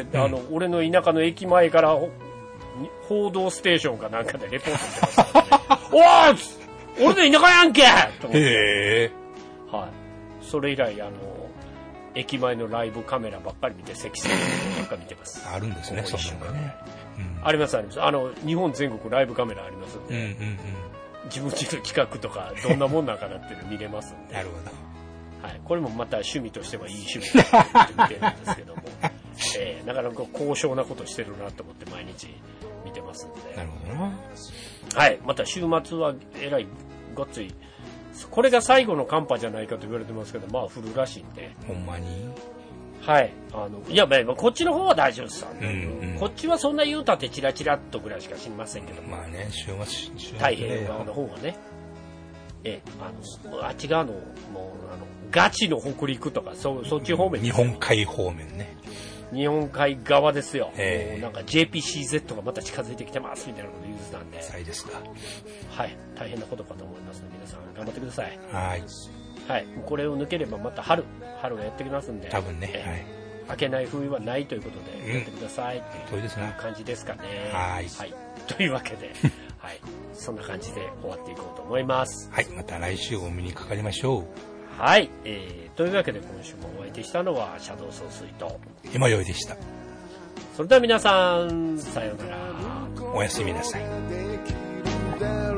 うん、あの俺の田舎の駅前から報道ステーションかなんかでレポートしてましたからね。おー、俺の田舎やんけと思って。 へー。はい。それ以来あの駅前のライブカメラばっかり見て積雪ばっかり見てます。 あるんですね、そんなのね。 うん、ありますあります。あの日本全国ライブカメラありますんで、 うんうんうん、 自分ちの企画とかどんなもんなんかなっていうの見れますんで。 なるほど。 はい、これもまた趣味としてはいい趣味だと思って見てるんですけども、えー、なかなか高尚なことしてるなと思って毎日見てますんで。 なるほどな。 はい、また週末はえらいごっつい、これが最後の寒波じゃないかと言われてますけど、まあ降るらしいんで。 ほんまに。 はい、あのいや、まあ、こっちの方は大丈夫です、 うんうん、 こっちはそんな言うたってチラチラっとぐらいしか知りませんけども、 まあね、週末、週末太平洋側の方はね、えあのあっち側のもうあのガチの北陸とか そ, そっち方面、 日本海方面ね、 日本海側ですよ。もうなんか ジェーピーシーゼット がまた近づいてきてますみたいなこと言うてたんで、 そうですか。 はい、大変なことかと思いますので皆さん頑張ってください。 はい、 はい、これを抜ければまた春春がやってきますんで、 多分ね、はい、 明けない冬はないということでやってくださいっていう感じですかね。 はい、 はい、というわけではい、そんな感じで終わっていこうと思います。 はい、また来週お目にかかりましょう。 はい、えー、というわけで今週もお相手したのはシャドウ総帥と今宵でした。 それでは皆さんさようなら。 おやすみなさい。